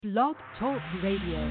Blog Talk Radio.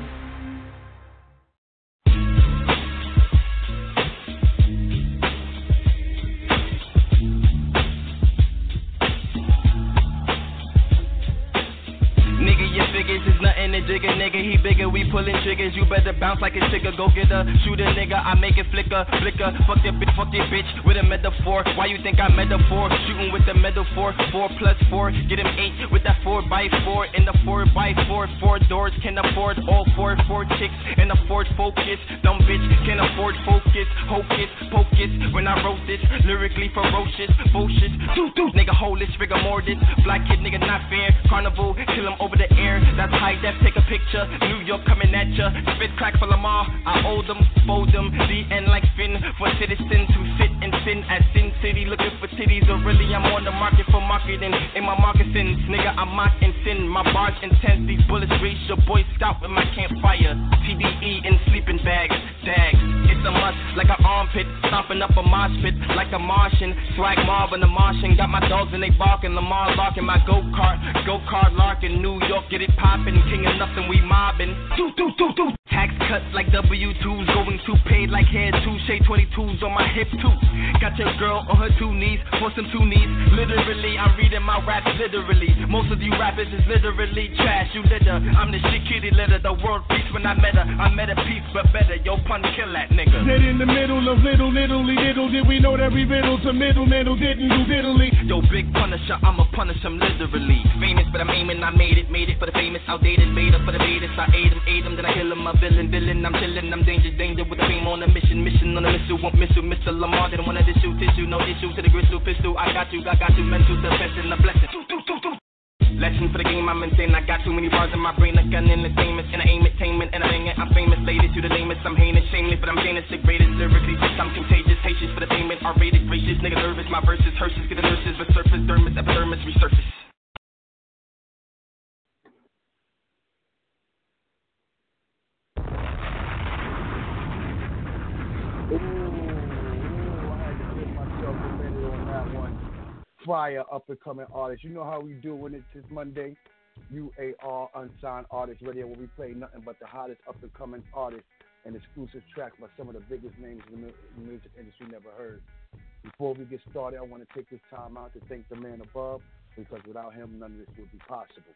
Figures is nothing to jigger, nigga. He bigger, we pulling triggers. You better bounce like a trigger. Go get a shooter, nigga. I make it flicker, flicker. Fuck your bitch with a metaphor. Why you think I metaphor? Shooting with the metaphor. 4 plus 4, get him 8 with that 4x4 in the 4x4. 4 doors can afford all 4 chicks and afford focus. Dumb bitch can afford focus. Hocus pocus. When I wrote this, lyrically ferocious, bullshit. Doo nigga, hold this rigor mortis. Black kid, nigga, not fair. Carnival, kill him over the air. That's high def, take a picture. New York coming at ya. Spit crack for Lamar. I owe them, fold them. The end like Finn for citizens who sit and sin at Sin City looking for titties. Or really, I'm on the market for marketing. In my moccasins, nigga, I mock and sin. My bars intense. These bullets race your Boy Scout with my campfire. TBE in sleeping bags. Dags. It's a must like an armpit. Stomping up a mosh pit like a Martian. Swag mob in the Martian. Got my dogs and they barking. Lamar larking my go-kart larking. New York, get it poppin', king of nothing, we mobbin'. Tax cuts like W-2s, going to paid like hair touche, 22s on my hip too. Got your girl on her 2 knees, for some 2 knees. Literally, I'm reading my raps literally. Most of you rappers is literally trash, you litter. I'm the shit kitty litter, the world peace when I met her. I met a piece, but better, yo pun kill that nigga. Dead in the middle of little, did we know that we riddle to middle, didn't do diddly. Yo, big punisher, I'ma punish him literally. Famous, but I'm aiming, I made it for the famous. Outdated, made up for the Vedas. I ate him, then I kill him. A villain, I'm chillin', I'm danger with the fame on a mission on a missile, won't miss you. Mr. Lamar didn't wanna issue tissue, no issue to the gristle pistol. I got you, mental, the best and the blessing. Lesson for the game, I'm insane. I got too many bars in my brain, a gun entertainment, and I aim attainment, and I bang it. I'm famous, ladies, you the lamest. I'm heinous, shameless, but I'm Janus, the greatest. Lyrically, I'm contagious, patience for the payment. R-rated, gracious, nigga nervous. My verses, hearses, get the nurses, but surface, dermis, epidermis, resurface. Fire up and coming artists. You know how we do when it's this Monday. UAR Unsigned Artists Radio, where we play nothing but the hottest up and coming artists and exclusive tracks by some of the biggest names in the music industry never heard. Before we get started, I want to take this time out to thank the man above, because without him, none of this would be possible.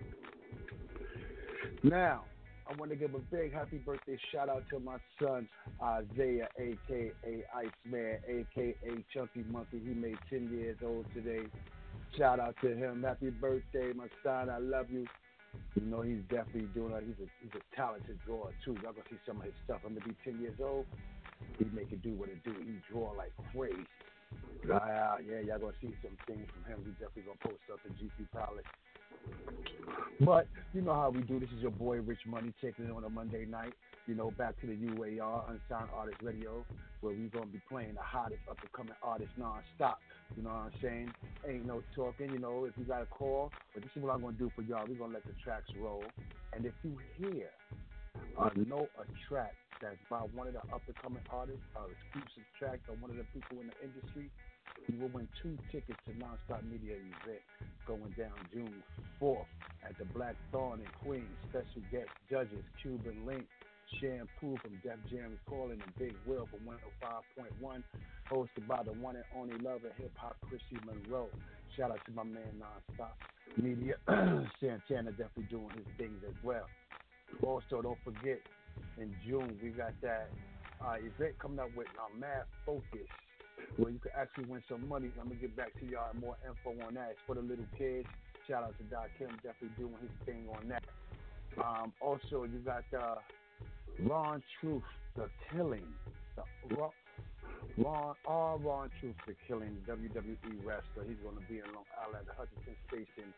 Now, I want to give a big happy birthday shout out to my son, Isaiah, a.k.a. Iceman, a.k.a. Chunky Monkey. He made 10 years old today. Shout out to him. Happy birthday, my son. I love you. You know, he's definitely doing it. He's a talented drawer, too. Y'all going to see some of his stuff. I'm going to be 10 years old. He make it do what it do. He draw like crazy. Yeah, y'all going to see some things from him. We definitely going to post up in GP Pilot. But you know how we do. This is your boy Rich Money taking it on a Monday night. You know, back to the UAR Unsigned Artists Radio, where we're going to be playing the hottest up-and-coming artists non-stop. You know what I'm saying? Ain't no talking. You know, if you got a call, but this is what I'm going to do for y'all. We're going to let the tracks roll. And if you hear or know a track that's by one of the up-and-coming artists, or exclusive track by one of the people in the industry, you will win 2 tickets to Nonstop Media event going down June 4th at the Black Thorn in Queens. Special guest judges Cuban Link, Shampoo from Def Jam Calling, and Big Will from 105.1, hosted by the one and only lover hip hop Chrissy Monroe. Shout out to my man Nonstop Media. Santana definitely doing his things as well. Also, don't forget, in June we got that event coming up with Mad Focus, where you can actually win some money. I'm going to get back to y'all more info on that. It's for the little kids. Shout out to Doc Kim, definitely doing his thing on that. Also, you got Ron Truth, The Killing. Ron Truth, The Killing, WWE wrestler. He's going to be in Long Island, the Hutchinson Station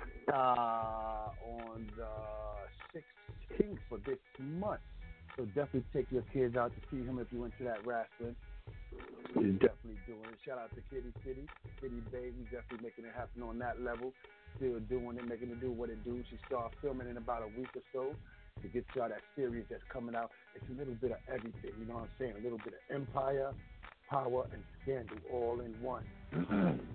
on the 16th for this month. So definitely take your kids out to see him if you're into that wrestling. He's definitely doing it. Shout out to Kitty Babe. He's definitely making it happen on that level. Still doing it, making it do what it do. She started filming in about a week or so to get y'all that series that's coming out. It's a little bit of everything, you know what I'm saying? A little bit of empire, power, and scandal all in one.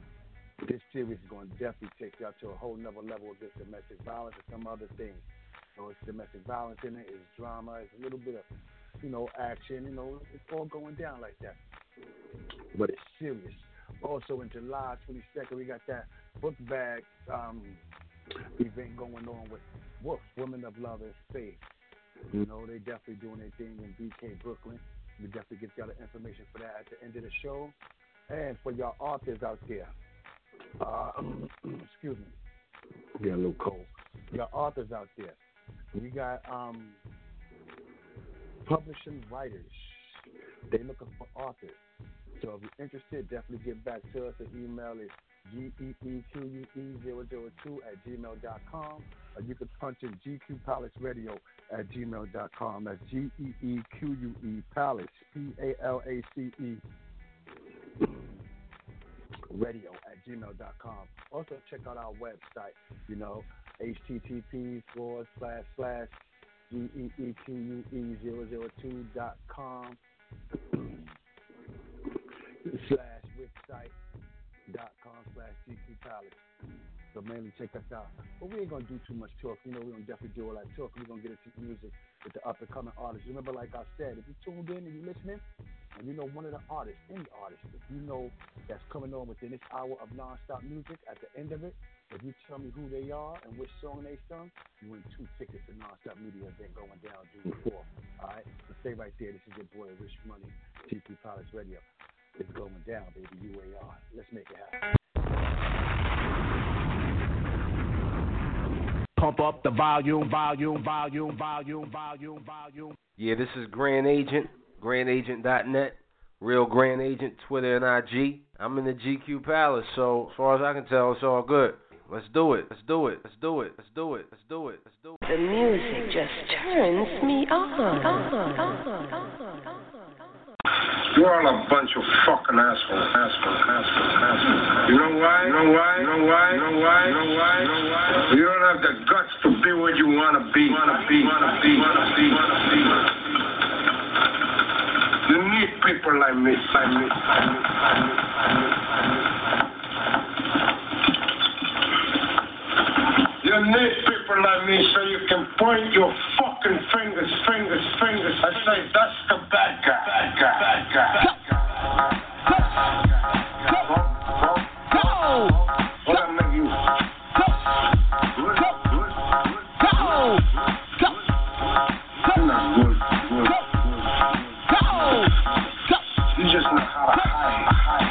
This series is going to definitely take y'all to a whole nother level against domestic violence and some other things. it's domestic violence in it, it's drama, it's a little bit of, action. It's all going down like that. But it's serious. Also, in July 22nd, we got that book bag event going on with WOLF, Women of Love and Faith. They definitely doing their thing in BK, Brooklyn. We definitely get y'all the information for that at the end of the show. And for y'all authors out there, excuse me, get a little cold. Y'all authors out there, we got publishing writers. They're looking for authors. So if you're interested, definitely get back to us. The email is geeque002@gmail.com, or you can punch in gqpalaceradio@gmail.com. That's GEEQUE Palace, PALACE radio@gmail.com. Also check out our website, http://geeque002.com /website.com/GQ So mainly check us out. But we ain't gonna do too much talk. We're gonna definitely do all that talk. We're gonna get into music with the up and coming artists. Remember, like I said, if you tuned in and you listening, and one of the artists, any artist, if that's coming on within this hour of non-stop music, at the end of it, if you tell me who they are and which song they sung, you win 2 tickets to non-stop media event going down June 4th. All right, so stay right there. This is your boy Rich Money, TP Palace Radio. It's going down, baby. UAR. Let's make it happen. Pump up the volume. Yeah, this is Grand Agent, grandagent.net, Real Grand Agent, Twitter and IG. I'm in the GQ Palace, so as far as I can tell, it's all good. Let's do it. The music just turns me on. You're all a bunch of fucking assholes. You know why? You don't have the guts to be what you wanna be. You need people like me. You need people like me so you can point your fucking fingers. I say that's the bad guy. What I make you? Good. You're not good. You just know how to hide.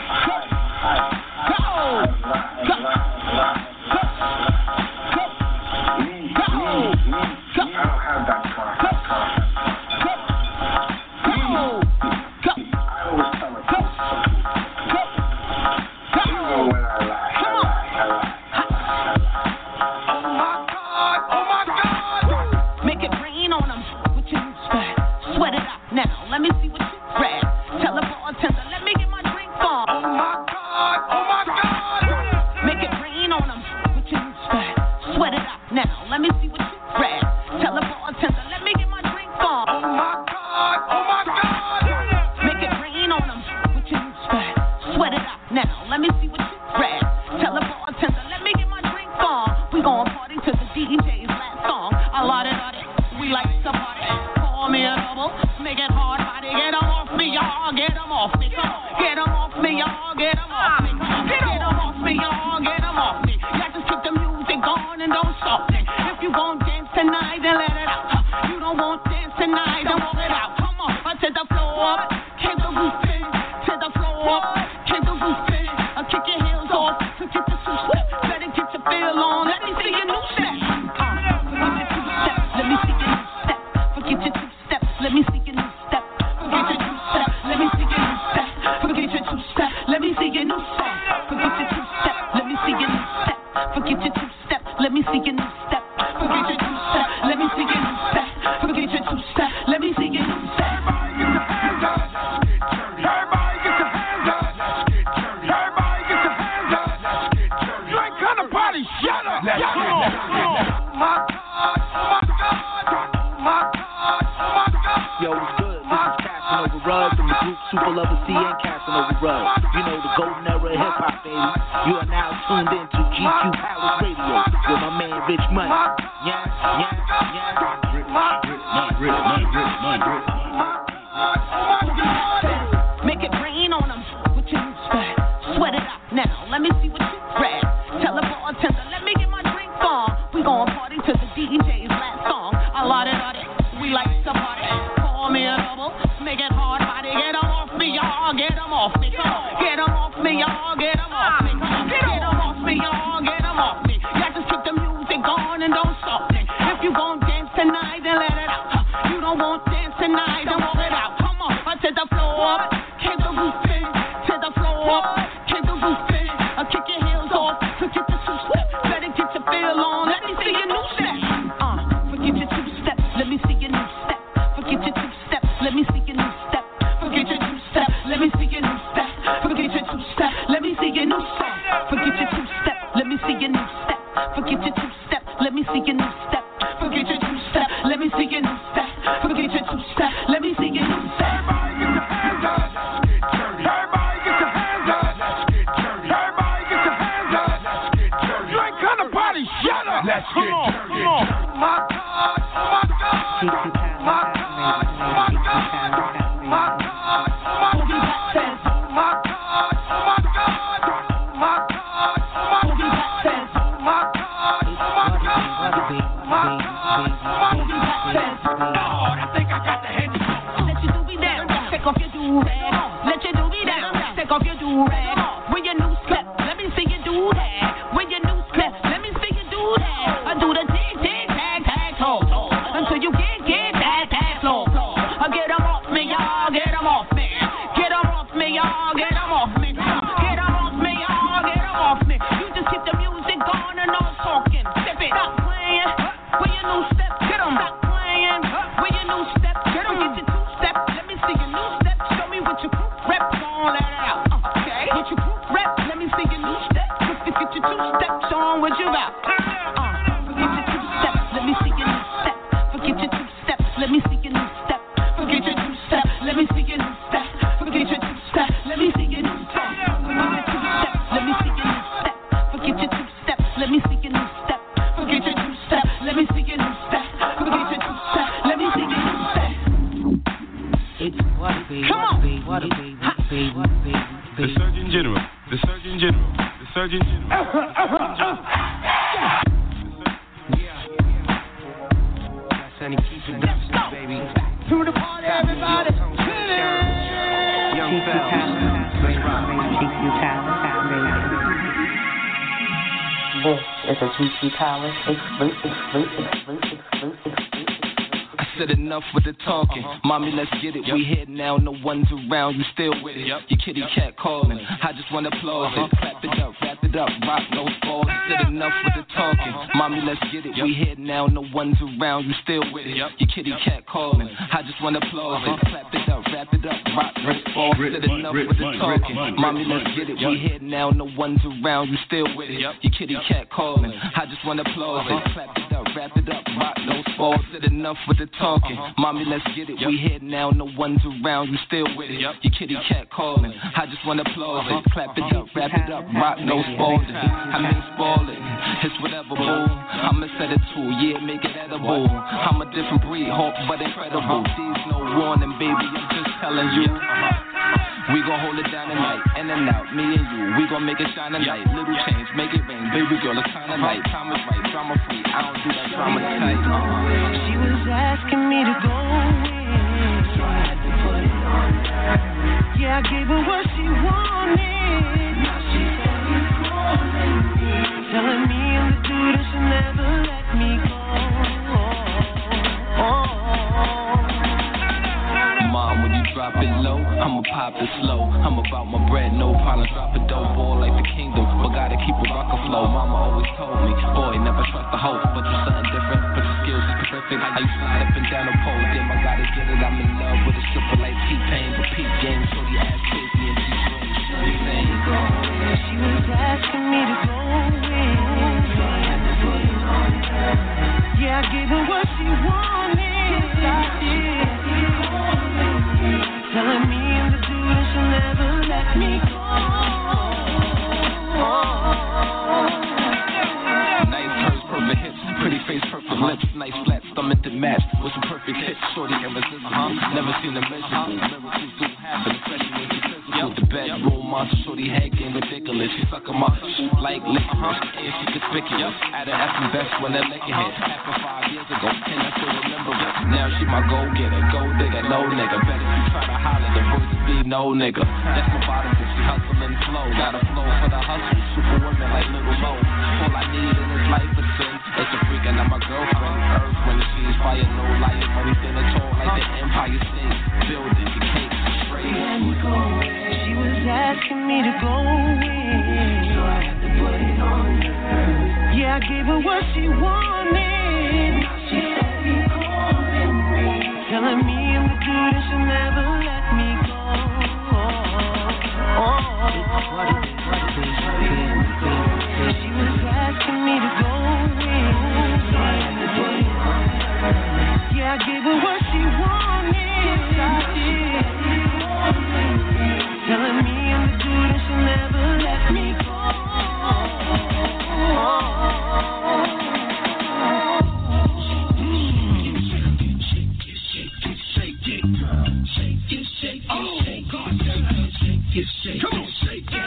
I don't have that car. I always tell the truth. Even when I lie. Oh my God! Make it rain on them. What you sweat? Sweat it up now. Let me see what you grab. Tell the bartender, let me get my drink on. Oh my God! Make it rain on them. What you sweat? Sweat it up now. Let me see what you grab. Tell the bartender, let me get my drink on. Oh my God! Make it rain on them. What you sweat? Sweat it up now. Let me see what you grab. Tell the bartender, let me get my drink on. We gon' party to the DJ's last song. I love it. We like to party. Call me a double. Make it hard body. Get them off me, y'all. Get them off me. Come on. Get them off me, y'all. Get them off me. Get them off me, y'all. Get them off me. Y'all just keep the music going and don't stop it. If you gon' dance tonight, then let it out. You don't want dance tonight, then walk it out. Come on, to the floor. Kick the roof in. To the floor. Kick the roof in. Kick your heels off. Forget the two-step. Better get your feel on. Let me see your new step. Forget your two-step. Let me see your new step. Forget your two-step. Let me see your new step. Forget your two-step. Let me see your new step. Forget your two-step. Let me see your new step. Forget your two-step. Let me see your new step. Forget your two-step. Let me see your new step. Forget your two-step. Let me see your new step. Forget your two-step. Let me see your new step. Everybody get your hands up. Everybody get your hands up. You ain't kind of party. Shut up. Come on. Oh my God. Yo, what's good? This is Casanova Rug from the group Super Lover C and Casanova Rug. You know the golden era of hip-hop, baby. You are now tuned in to GQ Palace Radio with my man Rich Money. Yeah. Make it rain on them. What you expect? Sweat it out now. Let me see what you grab. Tell the bartender, let me get my drink on. We gon' party to the DJ's last song. I lot it. We like to party. Call me a double. Make it hard body. Get 'em off me, y'all. Get 'em off me. Come on. Get 'em off me, y'all. Get 'em off me. Get 'em off me, y'all. Get 'em off me. Y'all just keep the music on and don't stop me. If you gon' dance tonight, then let it out. You don't want dance tonight, then walk it out. Come on, to the floor up. Kick the roof in. To the floor up. Kick the roof in. Kick your heels off. Forget the two-step. Better get your feel on. Let me see your new step. Forget your two-step. Let me see your new step. Forget your two-step. Let me see your new step. Forget your two-step. Let me see your new step. Forget your two-step. Let me see your new step. Forget your two-step. Let me see your new step. Forget your two-step. Let me see your new step. Forget your two-step. Let me see your new step. Forget your two-step. Let me see your new step. Everybody get your hands up. Let's get dirty. Everybody get your hands up. Let's get dirty. Everybody get your hands up. Let's get dirty. You ain't kind of party. Shut up. Let's get dirty. Come on. My God. My God. My God. My God. My God. My God. My God. My God. My God. I think I got the head. Let your doobie down. Take off your do-rag. Let your doobie down. Take off your do-rag. With your new step, let me see you do that. With your new step, let me see you do that. I do the dig, tag, toe. Until you get that flow. Get 'em off me, y'all. Get 'em off me. Get 'em off me, y'all. Get 'em off me. Get 'em off me, y'all. Get 'em off me. You just keep the music going and no talking. Step it up, playing. With your new step, get 'em. Stop playing. With your new step, get 'em. Get your two-step. Let me see your new step. Show me what your group rep on. Let it out. Okay. What your group rep? Let me see your new step. Get your two-step. Show 'em what you about. Forget your two-step. Let me see your new step. Forget your two-step. Let me see your new step. Forget your two-step. Let me see your new step. Forget your two-step. Let me see your new step. Forget your two-step. Let me see your new step. Forget your two-step. Let me see your new step. Forget your two-step. Let me see your new step. Forget your two-step. Let me see your new step. It's what, baby? Come on. What, baby? The Surgeon General. The Surgeon General. The Surgeon General. Sonny, keep it up, baby. To the party, everybody. Young fella. This is a GQ Palace exclusive. I said enough with the talking. Mommy, let's get it. We here now, no one's around. You still with it. Your kitty cat calling. I just want to applause it. Clap it up, wrap it up, rock no balls. I said enough with the talking. Mommy, let's get it. We here now, no one's around. You still with it. Your kitty cat calling. I just want to applause it. Clap it up, wrap it up, rock no balls. I said enough with the talking. Mommy, let's get it. We here now, no one's around. You still with it. Your kitty cat calling. I just want to applause it. Clap it up, wrap it up, rock no balls. I said enough with the talking. Mommy, let's get it. We here now, no one's around. You still with it. Your kitty cat calling. I just want to applaud it. Clap it up, wrap it up, rock no spalding. I mean spalding. It's whatever, boo. I'ma set it too, yeah, make it edible. I'm a different breed, hope, but incredible. These no warning, baby, I'm just telling you. We gon' hold it down tonight, in and out, me and you. We gon' make it shine tonight. Little change, make it rain. Baby girl, it's time tonight. Time is right, drama free. I don't do that drama tight. She was asking me to go in, so I had to put it on her. Yeah, I gave her what she wanted. Now she's calling me, telling me I'm the dude that she'll never let me go. Mom, when you drop it low, I'ma pop it slow. I'm about my bread, no problem. Drop it dope, ball like the kingdom, but gotta keep a rocker flow. Mama always told me, boy, never trust the host, but you're something different. But your skills is terrific. How you slide up and down the pole, damn, I gotta get it. I'm in love with a stripper like T-Pain, but peak game, so the ass crazy and she was asking me to go in, so I had to put it on her. Yeah, I gave her what she wanted. I did. Telling me I'm the dude that she'll never let me go. Nice curves, perfect hips, pretty face, perfect lips, nice flat stomach that match with some perfect hits, shorty and resistance. Never seen a measure. Miracles do happen, especially when she's physical. The bedroom monster, shorty head getting ridiculous. She suckin' my like liquor, and she could spick it. At her effing best when that liquor hit. Happened 5 years ago, and I still remember it. Now she my go getter, go digger, no nigga. Bet if you try to holler, the voice be no nigga. That's my bottom, she hustlin' flow. Got a flow for the hustle, super women like Little Mo. All I need in this life is sin. It's a freak and I'm my girlfriend. Earth when she's fire, no liar, money thin and tall like the Empire State Building. The cake straight. She was asking me to go in, so I had to put it on her. Yeah, I gave her what she wanted. She be calling me, telling me I'm the dude and she'll never let me go. She was asking me to go in, so I had to put it on her. Yeah, I gave her what she wanted. Telling me I'm the dude and she'll never let me go. Come on, shake it.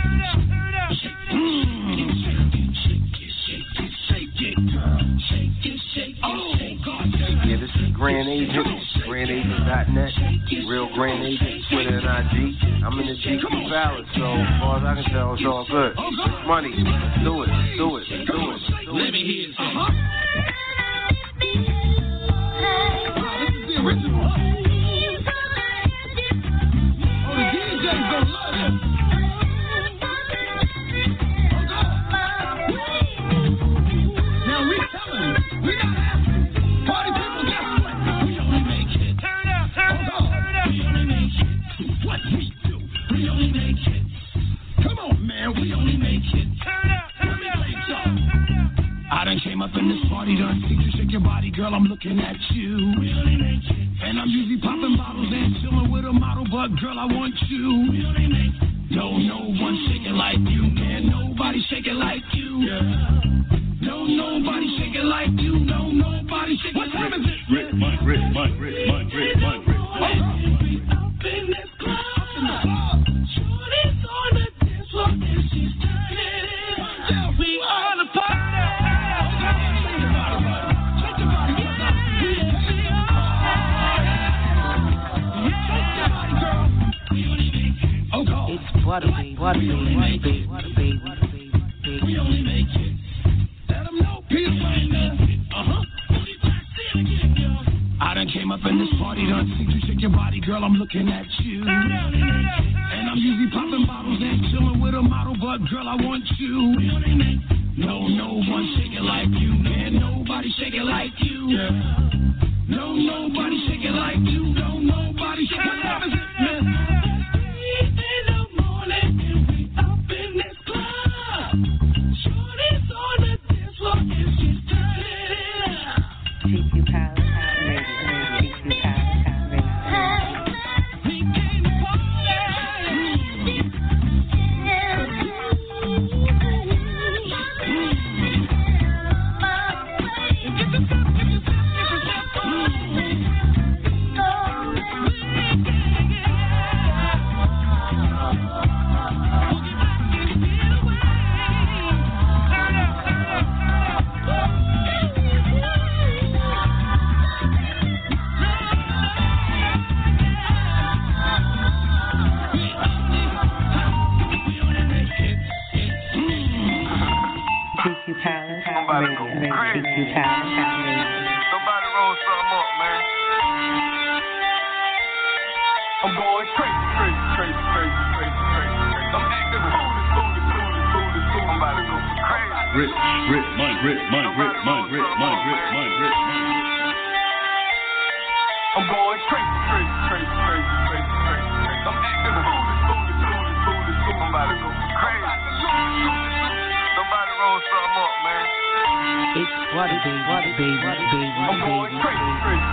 Yeah, this is Grand Agent, grandagent.net, Real Grand Agent, Twitter and IG. I'm in the GQ Palace, so as far as I can tell, it's all good. It's money. Let's do it. Let me hear it. This is the original. Oh, the DJ's gonna love it. Now we telling, we not asking. Party people, guess what? We only make it. Turn up. We only make it. What we do, we only make it. Come on, man, we only make it. Turn up. Let me play some. I done came up in this party, done see you shake your body, girl, I'm looking at you. We only make it. And I'm usually popping bottles and chilling with a model, but girl, I want you. We only make it. No one shake it like you, man. Nobody shake it like you. Yeah. No, nobody shake it like you. No, nobody shake it. What time is it? Rick. Up in this club. Shorty's on the dance floor and she's turning it up. Yeah, we on the party. It's water, baby. We only make it. Let them know, Peter Wayne. I done came up in this party, done see you shake your body, girl, I'm looking at you. And I'm usually popping bottles and chilling with a model, but girl, I want you. No one shake it like you, man. Nobody shake it like you. No, nobody shake it like you. No, nobody shake it like you. In the morning, and we up in this club. Shorty's on the dance floor, and she's turning it up. GQ Palace Radio. GQ Palace Radio. We came to party. Get the top. I'm going crazy. I'm acting foolish. I'm about to go crazy. Somebody roll something up, man. It's water, baby. I'm going crazy.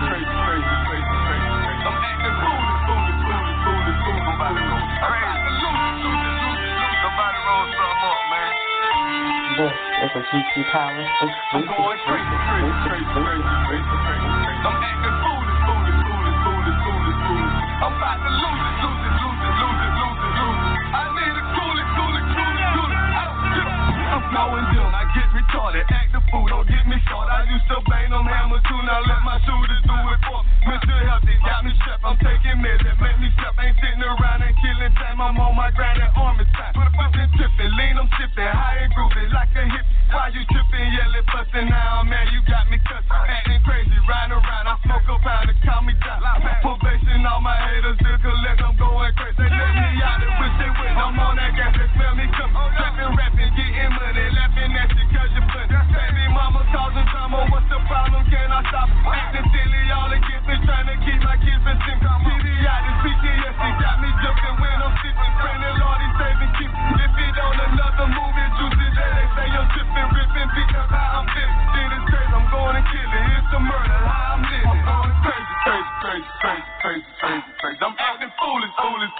I'm acting foolish. I'm about to go crazy. Somebody roll something up, man. This is a GQ Palace I'm going crazy. I'm acting foolish. I'm about to lose it. I need to cool it. I'm going dumb, I get retarded. Act the fool, don't get me started. I used to bang them hammers too, now let my shooters do it for me. Mr. Healthy got me strapped, I'm taking meds that make me step. Ain't sitting around and killing time, I'm on my grind and arm is time. Fucking tripping, lean, I'm sipping, high and groovy like a hip. Why you tripping, yelling, busting, now man, you got me cussing. Acting crazy, riding around, I smoke a pound to calm me down. Probation, all my haters, still collect, I'm going crazy. They let me out, they wish they would. I'm on that gas, they smell me coming. Trapping, rapping, getting money, laughing at you cause you're funny. Baby mama causing drama, what's the problem, can I stop? Acting silly, all against me, trying to keep my kids from sin. Periodic PTSD got me jumping when I'm sipping. Praying the Lord, he's saving, keep. If it on another movie, juicy, they say I'm tripping, ripping, beat up how I'm feeling. Shit is crazy, I'm going to kill it, it's a murder, how I'm living. I'm going crazy. I'm acting foolish.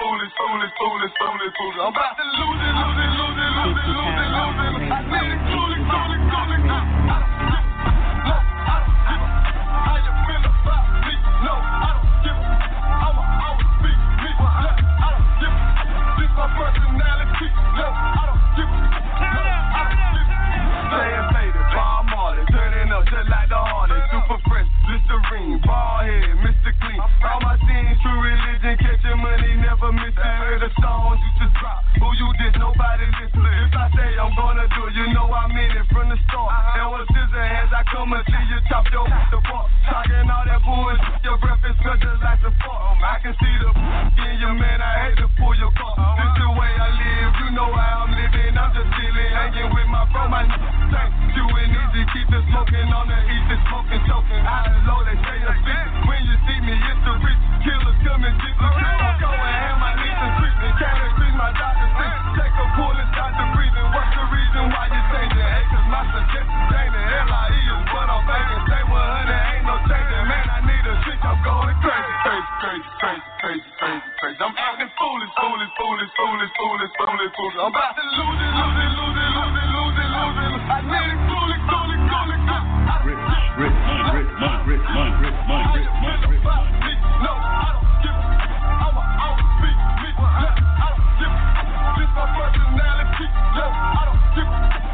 I'm about to lose it. I need it, cool it. How you feel about me? No, I don't give a. I'ma always be me. I don't give a. This my personality. No, I don't give a. Playing faded, ball Marley, turning up just like the Harley. Super fresh, Listerine, ball head, Mr. Clean. All my scenes, true religion, catching money, never miss it. Heard the songs you just drop. Who you diss, nobody listen. If I say I'm gonna do it, you know I'm in it from the start. And with scissor hands, I come and see you chop your the bar. Talking all that bullshit, your breath is smell just like the fart. I can see the in you, man, I hate to pull your car. This the way I live, you know how I'm living. I'm just chilling, hanging with my bro, my thank you and easy, keep the smoking on the east, the smoking, choking. High and low, they say a bitch. When you see me, it's the rich killers coming, get the grip. I'm going ham, my knees and treatment. Can't increase my doctor's thing. Take a pull and start the breathing. What's the reason why you changing? Hey, cause my suggestion changing. LIE is what I'm thinking. Say 100, ain't no changing. Man, I need a shit, I'm going crazy. I'm acting foolish. I'm about to lose it. I need it, cool it. Rip money. No, I don't give a. I'ma always be me. I don't give a. This my personality. No, I don't give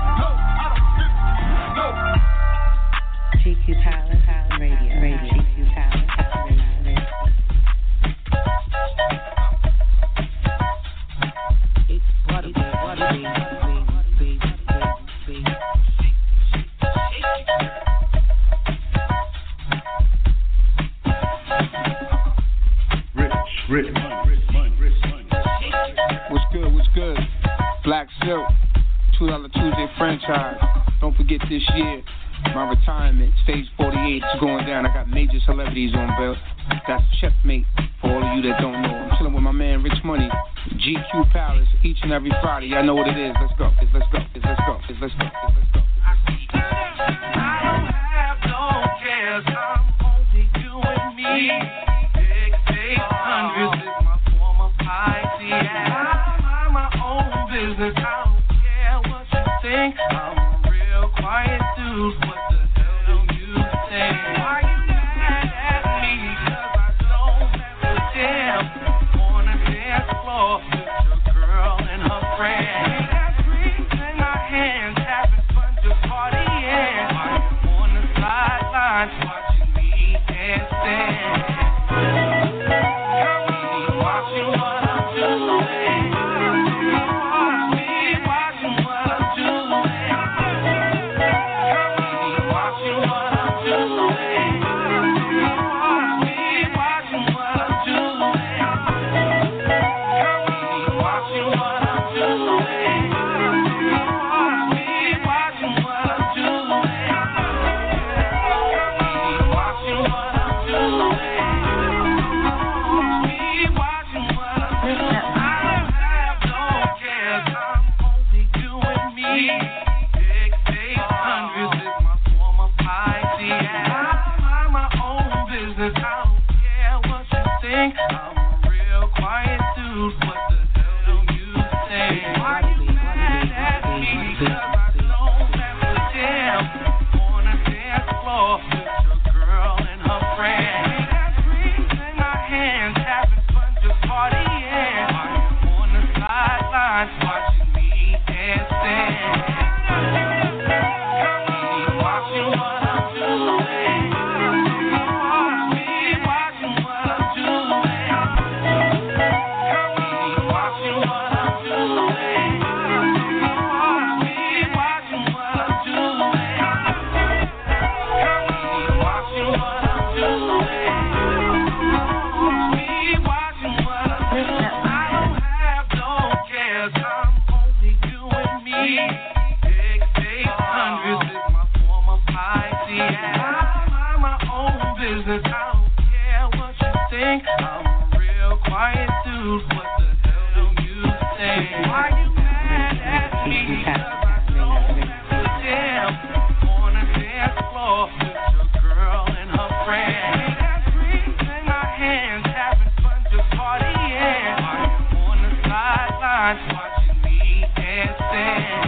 a. GQ Palace Radio. GQ Palace Radio. It's what it What's good? Black Silk, $2 Tuesday franchise. Don't forget this year, my retirement, stage 48 is going down. I got major celebrities on bill. That's Checkmate for all of you that don't know. I'm chilling with my man Rich Money, GQ Palace, each and every Friday. Y'all know what it is. Let's go. I don't have no cares. I'm only you and me. Big 800s is my form of piety. I mind my own business. I don't care what you think. I'm a real quiet dude. What the hell do you think? Why you mad at me? 'Cause I don't have a damn on the dance floor with your girl and her friend. Got drinks in our hands, having fun, just partying. While you on the sidelines watching me dancing. Watching what I'm doing. Watch me watching what I'm doing. Watching what I'm doing. Watch me watching what I'm doing. Watching what I'm doing. Watch me watching what I'm doing. Watching what I'm doing. Big 800s is my form of piety. I mind my own business. I don't care what you think. I'm a real quiet dude. What the hell do you think? Why you mad at me? 'Cause I don't have a reasons. I don't care what you think. I'm a real quiet dude. What the hell do you think? Why you mad at me? Cause I don't give a damn. On the dance floor with your girl and her friend. We got drinks in our hands, having fun, just partying. Are you on the sidelines watching me dancing?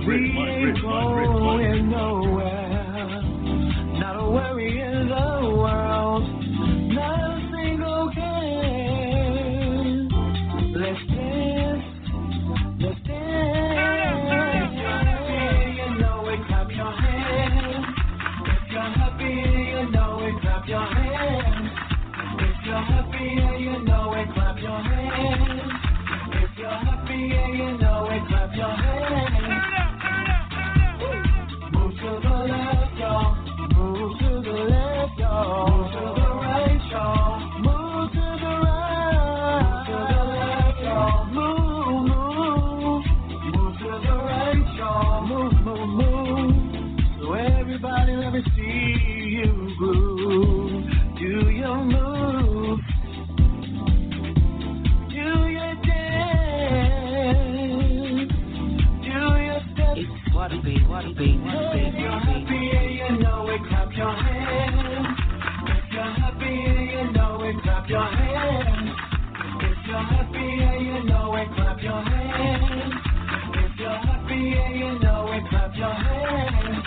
ain't going nowhere. Not a worry in the world. Not a single care. Let's dance. Let's dance. If you're happy, you know it, clap your hands. If you're happy, you know it, clap your hands. If you're happy, you know it, clap your hands. If you're happy, you know it, clap your hands. Move to the left, y'all. Move to the left, y'all. Move to the right, y'all. Move to the right. Move to the left, y'all. Move, move. Move to the right, y'all. Move, move, move. So everybody, let me see you groove. Do your move. Do your dance. Do your step. It's what it be, what it be, what it be. If you're happy, you know it, clap your hands. If you're happy, you know it, clap your hands. If you're happy, you know it, clap your hands. If you're happy, you know it, clap your hands.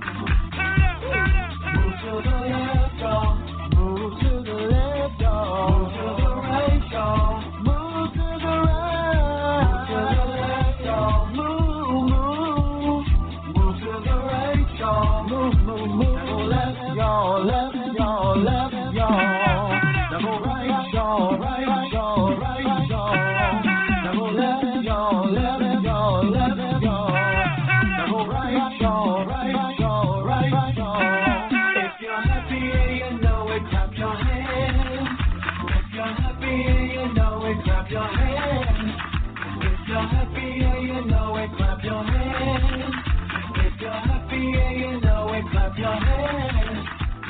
Move to the left, y'all. Move to the left, y'all. Move to the right, y'all. Move to the right. Move to the left, y'all. Move, move. Move to the right, y'all. Move, move, move. Now go left, y'all. Left, y'all. Left, y'all. Now go right, y'all. Right, y'all. Right, y'all. Now go left, y'all. Left, y'all. Left, y'all. Now go right, y'all. Right, y'all. Right, y'all. If you're happy, you know it, clap your hands. If you're happy, you know it, clap your hands. If you're happy, you know it, clap your hands. If you're happy, you know it, clap your hands.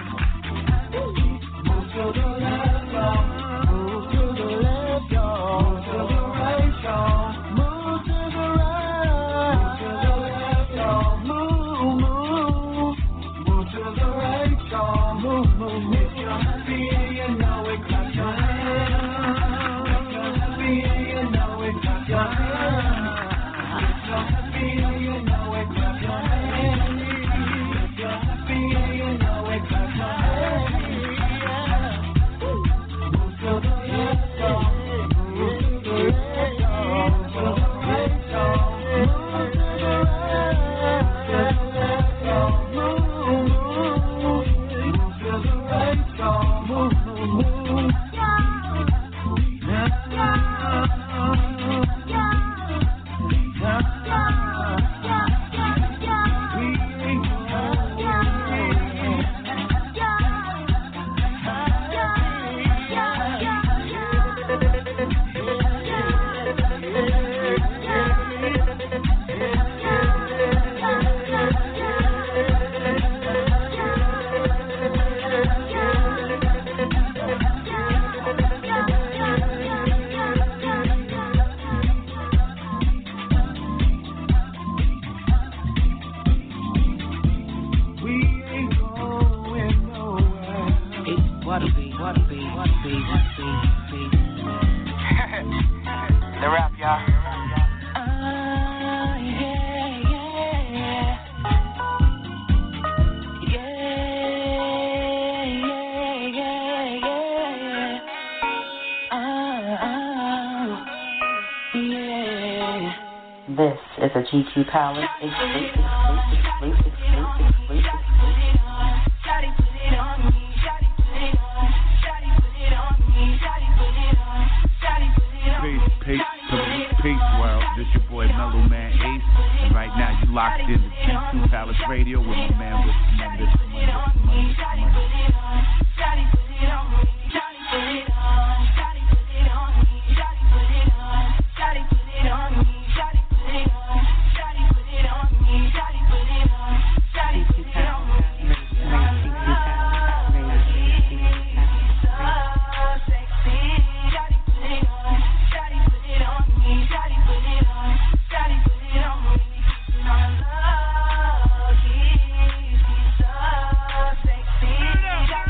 Move to the left, y'all. Move to the left, y'all. Move to the right, y'all. Move to the right. Move to the left, y'all. Move, move. Move to the right, y'all. Move, move, move. If you're happy, you know it, clap your hands. If you're happy, you know it, clap your hands. If you're happy, you know it, clap your hands. If you're happy, you know it, clap your hands. Move to the left, y'all. Move to the left, y'all. Move to the right, y'all. Move to the right. Move to the left, y'all. Move, move. Move to the right, y'all. Move, move, move. The rap, y'all. This is a GQ Palace exclusive. Peace, world. This your boy Mellow Man Ace, and right now you locked in to G2 Palace Radio with my man with money. Sexy.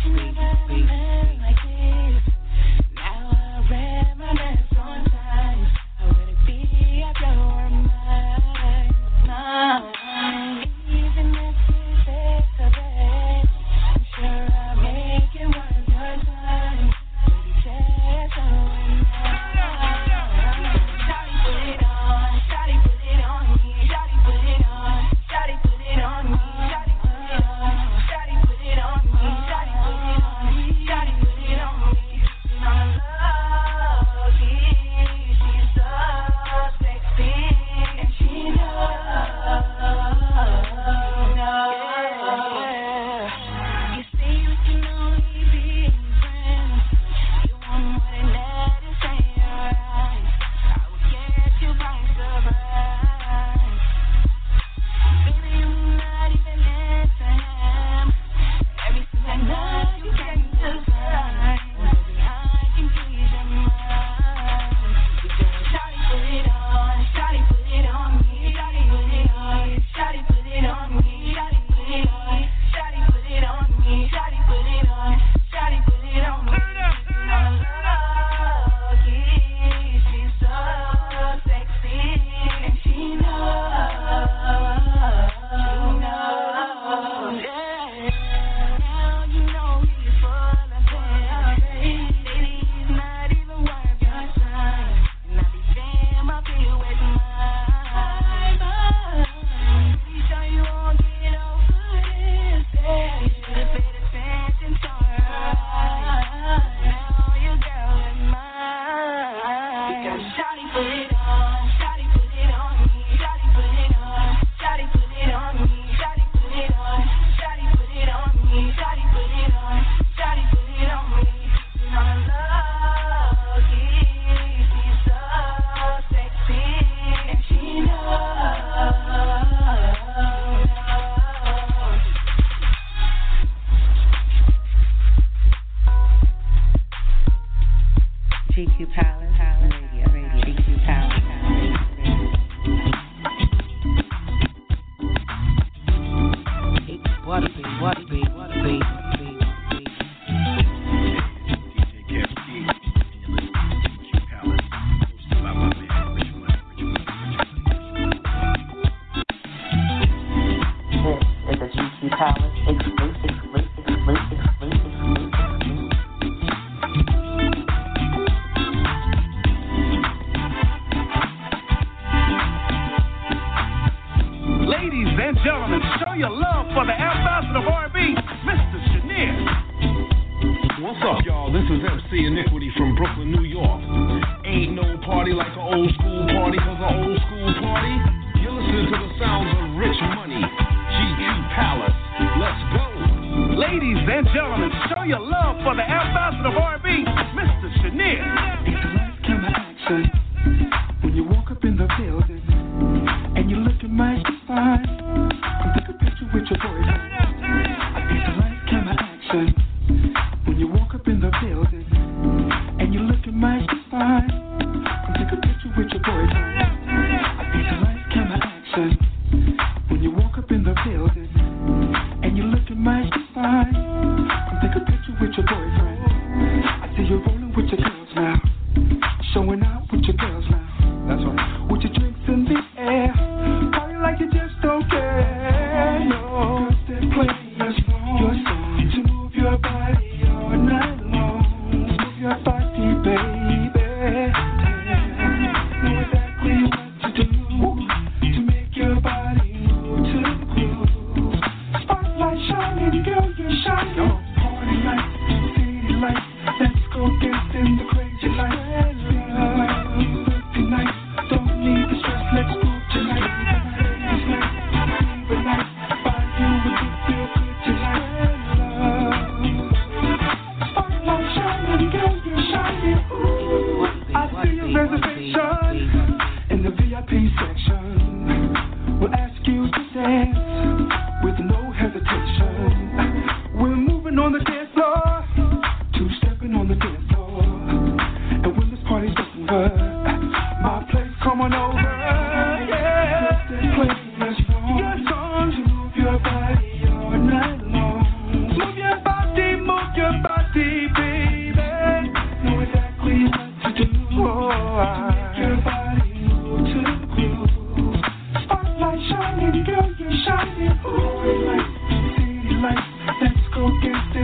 With no hesitation, we're moving on the dance floor. 2 steps.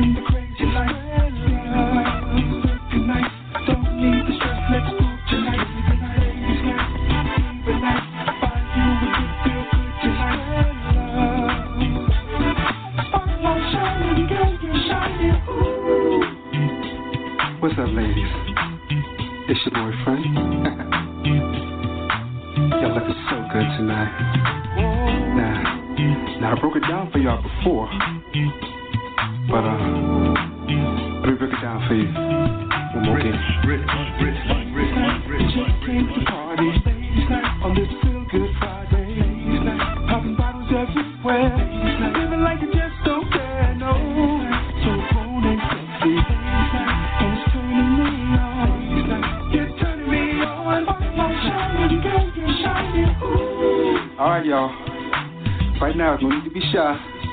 the crazy life. Good night, don't need the stress. Let's go tonight. Ladies night, even night. Find you a good feel good tonight. Spotlight shining, girl, you're shining. Ooh. What's up, ladies? It's your boyfriend. Y'all looking so good tonight. Now I broke it down for y'all before, but let me break it down for you one more again. Just came to party on this feel good Friday. Popping bottles everywhere, living like you just don't care, no. So grown and sexy, and it's turning me on. You're turning me on. Shining, girl, you're shining. Ooh. All right, y'all. Right now, no need to be shy.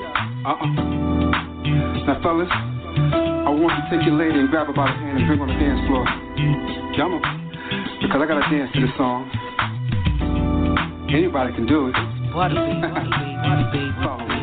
Now, fellas, I want you to take your lady and grab her by the hand and bring her on the dance floor. Come on. Because I gotta dance to this song. Anybody can do it. Follow me.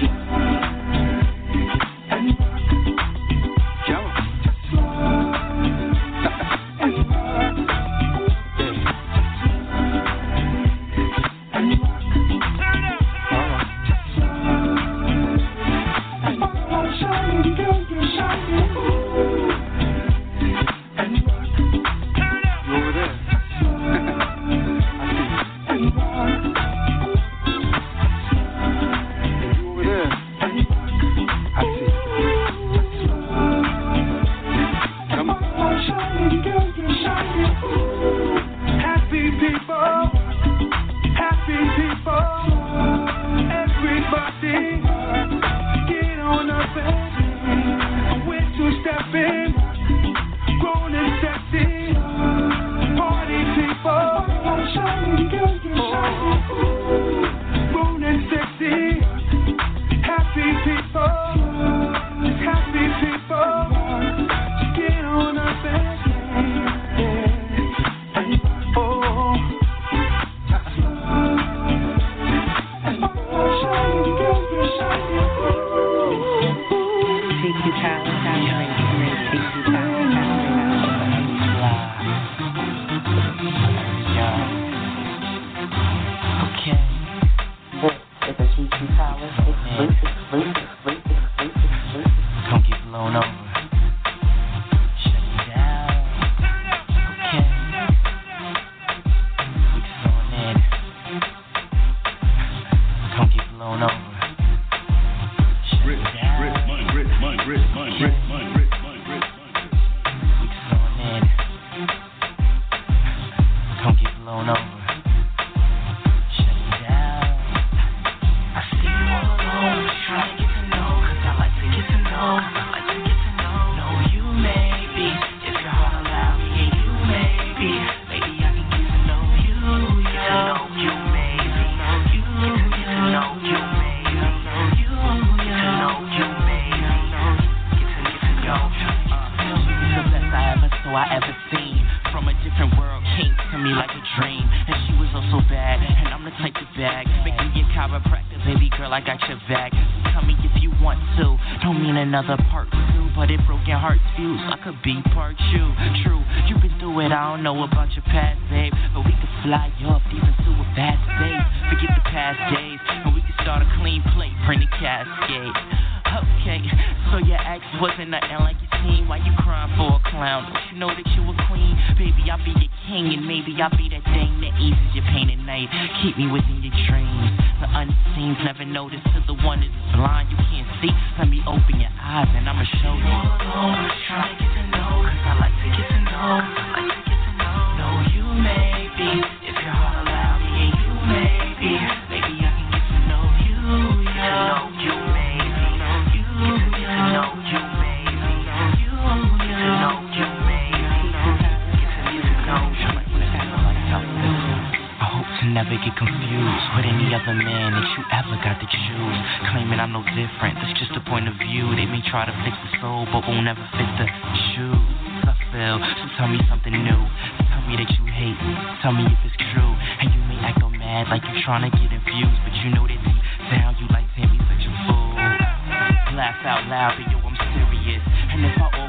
Trying to get infused, but you know that deep down you like Tammy such a fool. Laugh out loud, but yo, I'm serious.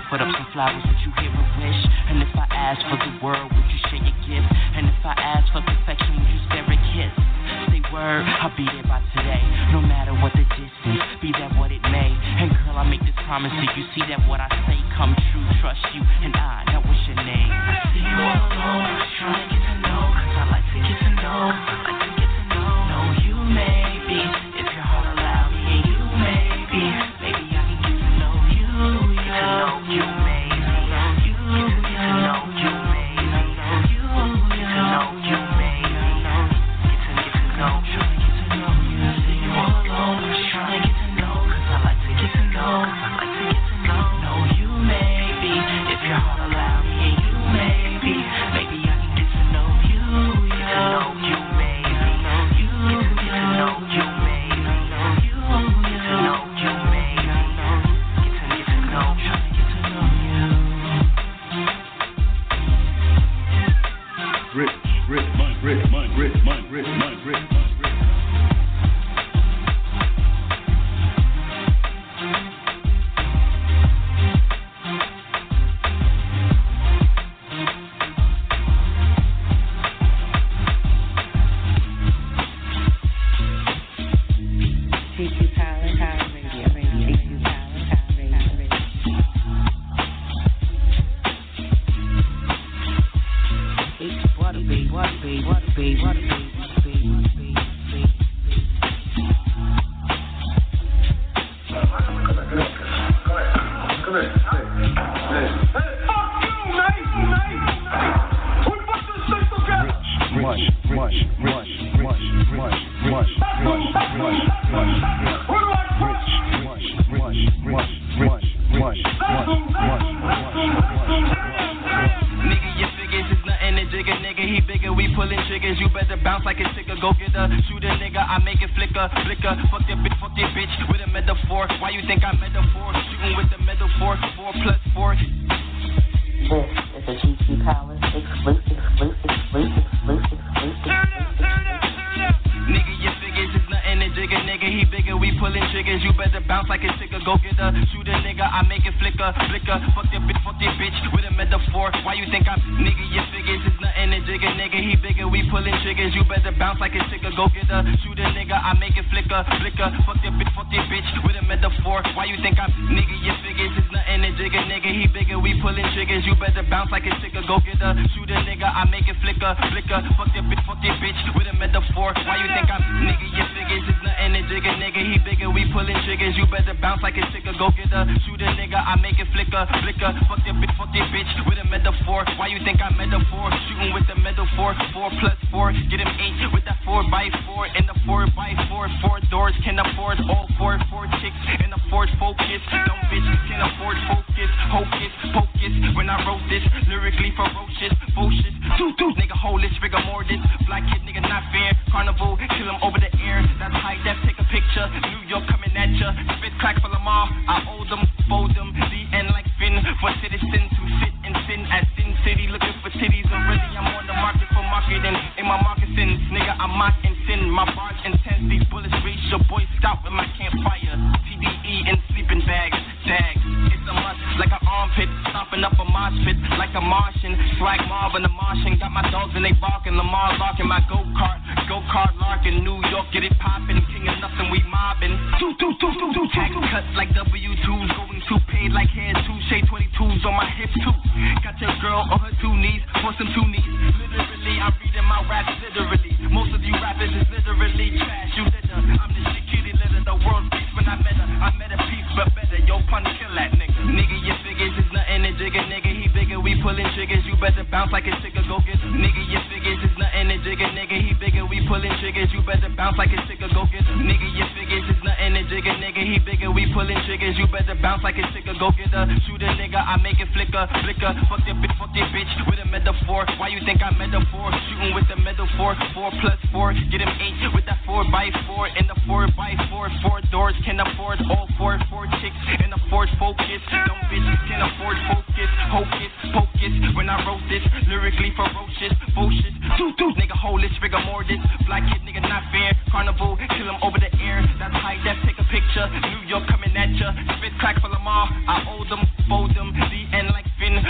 put up some flowers, would you hear a wish? And if I ask for the world, would you share your gift? And if I ask for perfection, would you spare a kiss? Say word, I'll be there by today. No matter what the distance, be that what it may. And girl, I make this promise to you. See that what I say come true. Trust you and I. Now what's your name? I see you all alone, trying to get to know. Cause I like to get to know. I like to get to know. Know you maybe, if your heart allow me. And you maybe, maybe I can get to know you. Get to know you maybe. You get to know you maybe. You get to know you maybe. Get to know, trying to get to know you. See you all alone, trying to get to know. Cause I like to get to know. I like to get to know. Know you maybe, if your heart allow me. And you maybe, maybe I can get to know you. Get to know you maybe. You get to know you maybe. You get to know you maybe. Get to know, trying to get to know you. Rip. TQ Power Radio. TQ Power Radio. It's water, baby, water, baby, water, baby, water, baby, water, baby, water, baby, baby. Nigga, your figures is nothing to jigger, nigga. He bigger, we pulling triggers. You better bounce like a ticker. Go get a shooter, nigga. I make it flicker. Fuck your bitch with a metaphor. Why you think I'm metaphor? Shooting with the metaphor. 4 plus 4. This is a GQ Power exclusive. Nigga, your figures is nothing to jigger, nigga. He bigger, we pulling triggers. You better bounce like a ticker. Go get a shooter, nigga. I make it flicker. Fuck your bitch with a metaphor. Why you think I'm nigga? Your figures is nothing to jigger, nigga. He bigger, we pulling triggers. You better bounce like a ticker. Go get a shooter, nigga. I make it flicker. Fuck your bitch with a metaphor. Why you think I'm nigga? Your figures is nothing to jigger, nigga. He bigger, we pulling triggers. You better bounce like a ticker. Go get a shooter, nigga. I make it flicker. Fuck your bitch with a metaphor. Why you think I'm nigga? Your figures is nothing to jigger, nigga. He bigger, we pulling triggers. You better bounce like a ticker. Go get a shooter, nigga. I make it flicker. Fuck your bitch with a metaphor. Why you think I'm metaphor? Shooting with the metaphor. 4 plus 4, get him 8 with that 4x4 and the 4x4. 4 doors can afford all 4 chicks and afford focus. Dumb bitch can afford focus. Hocus pocus. When I wrote this, lyrically ferocious, bullshit. Nigga, hold this, rigor mortis. Black kid, nigga, not fair. Carnival, kill him over the air. That's high def, take a picture. New York coming at ya. Spit crack for Lamar. I owe them, fold them. The end like Finn. For citizens who sit and sin at Sin City. Looking for titties. Already I'm on the market for marketing. In my moccasins, nigga, I mock and sin. My bars intense. These bullets reach your boy scout with my campfire. TDE in sleeping bags. Dags. It's a must. Like an armpit. Stomping up a mosh pit. Like a Martian. Swag mob and a Martian. Got my dogs and they barking. Lamar locking my go-kart larking. New York, get it poppin'. King of nothing, we mobbing. Tax cuts like W2s. Going to paid like hair 2. Shade 22s on my hips too. Got your girl on her 2 knees. For some 2 knees. Literally, I'm reading my raps literally. Most of you rappers is literally trash. You litter. I'm the shit kitty litter. The world's peace when I met her. I met a piece but better. Yo, pun kill that nigga. Nigga, your figures is nothing to jigger, nigga. He bigger, we pulling triggers. You better bounce like a ticker. Go get nigga, your figures is nothing to jigger, nigga. He bigger, we pulling triggers. You better bounce like a ticker. Go get nigga, your figures is nothing to jigger, nigga. He bigger, we pulling triggers. You better bounce like a ticker. Go get a shooter, nigga. I make it flicker. Fuck your bitch with a metaphor. Why you think I'm metaphor? Shooting with the metaphor. 4 plus 4, get him 8 with that 4x4 and the 4x4. 4 doors can afford all 4 chicks and afford focus. Dumb bitch can afford focus. Hocus pocus. When I wrote this, lyrically ferocious, bullshit. Nigga, hold this, rigor mortis. Black kid, nigga, not fair. Carnival, kill him over the air. That's high def, take a picture. New York coming at ya. Spit crack for Lamar. I owe them, fold them. The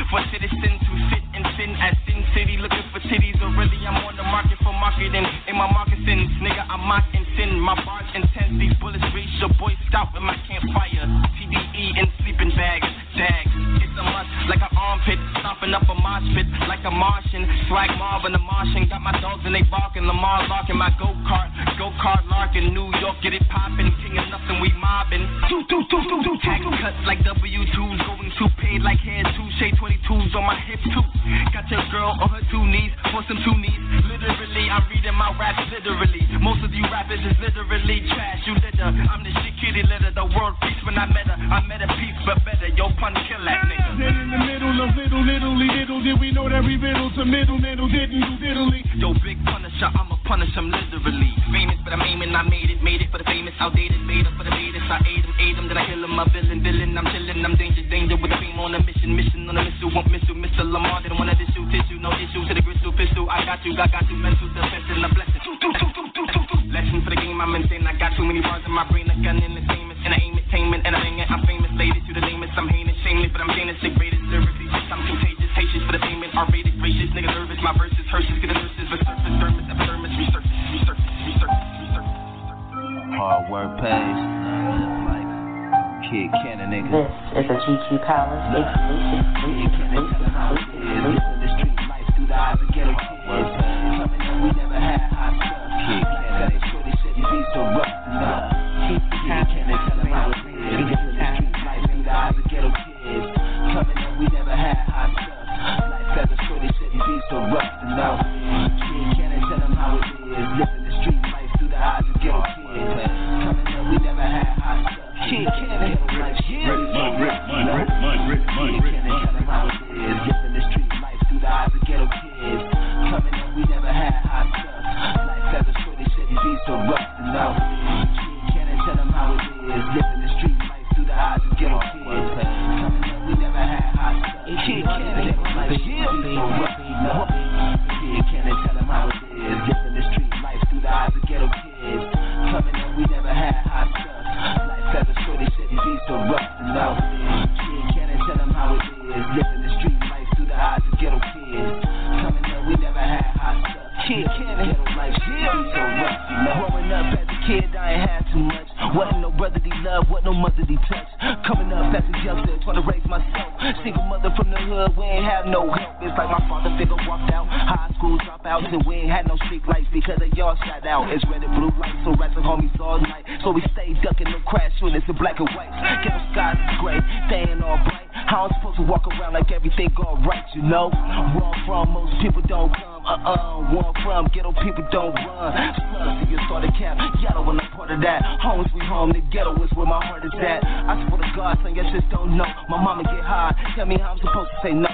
for citizens who sit and sin at Sin City looking for titties. Or really I'm on the market for marketing. In my moccasins, nigga, I mock and sin. My bars intense, these bullets reach your Boy Scout in my campfire. TDE in sleeping bags, dags. It's a must, like an armpit, stomping up a mosh pit, like a Martian. Swag mob and the Martian, got my dogs and they barking. Lamar larking my go-kart larking. New York, get it poppin', king of nothing, we mobbing. Tax cuts like W2s, going too paid like hair too. Shade 22s on my hip too. Got your girl on her 2 knees, for some 2 knees. Literally, I'm reading my raps literally. Most of you rappers is literally trash. You litter, I'm the shit kitty litter. The world peace when I met a piece, but better. Yo, pun kill that nigga. Then in the middle of little did we know that we riddle to middle didn't do diddly. Yo, big punisher, I'ma punish him literally. Famous, but I'm aiming, I made it for the famous. Outdated, made up for the haters. I ate him, then I kill him. A villain, I'm chillin', I'm danger with a beam on a mission on a missile, won't miss you. Mr. Lamar didn't want to issue tissue, no issue to the gristle pistol. I got you, mental defense and a blessing. Lesson for the game, I'm insane. I got too many bars in my brain, a gun in the famous, and I aim attainment, and I bang it. I'm famous, ladies, you the lamest. I'm heinous, shameless, but I'm gaining sick rated lyrically. I'm contagious, patience for the payment. R-rated, gracious, nigga nervous. My verses, Hershey's, get a nurses, but surface, dermis, epidermis, research. Hard work pays. Kid Cannon, nigga. This is a GQ Palace exclusive. Kid Cannon, tell them how it is. Living the street life through the eyes of ghetto kids. Coming up, we never had hot stuff. Kid Cannon, they shorty said he be so rough enough. Kid Cannon, tell them how it is. Living the street life through the eyes of ghetto kids. Coming up, we never had hot stuff. Life as a shorty said he be so rough enough. Kid Cannon, tell them how it is. Living the street life through the eyes of ghetto kids. Coming up, we never had hot stuff. Kid Cannon, like shit. Kid Cannon, tell them how it is. Living the street life through the eyes of ghetto kids. Coming up, we never had hot stuff. Life as a shorty said he be so rough enough. Kid Cannon, tell them how it is. Living the street life through the eyes of ghetto kids. Coming up, we never had hot stuff. Kid Cannon, like shit. So rough enough. Kid Cannon, tell them how it is. Living the street life through the eyes of ghetto kids. Coming up, we never had hot stuff. As a shorty said he be so rough enough. Kid Cannon, tell him how it is. Living the street life through the eyes of ghetto kids. Coming up, we never had hot stuff. Kid Cannon, ghetto life shit be so rough enough. Growing up as a kid, I ain't had too much. Wasn't no brotherly love, wasn't no motherly touch. Coming up as a youngster, trying to raise myself. Single mother from the hood, we ain't have no help. It's like my father figure walked out, high school dropouts, and we ain't had no street lights because of y'all shot out. It's red and blue lights, so rats and homies all night. So we stay ducking the crash units in black and white. Ghetto skies is gray, they ain't all bright. How I'm supposed to walk around like everything alright, you know? Where I'm from, most people don't come. Where I'm from, ghetto people don't run. Slugs, you start a cap, yellow when I'm part of that. Home is we home, the ghetto is where my heart is at. I swear to God, son, you just don't know. My mama get high, tell me how I'm supposed to say no.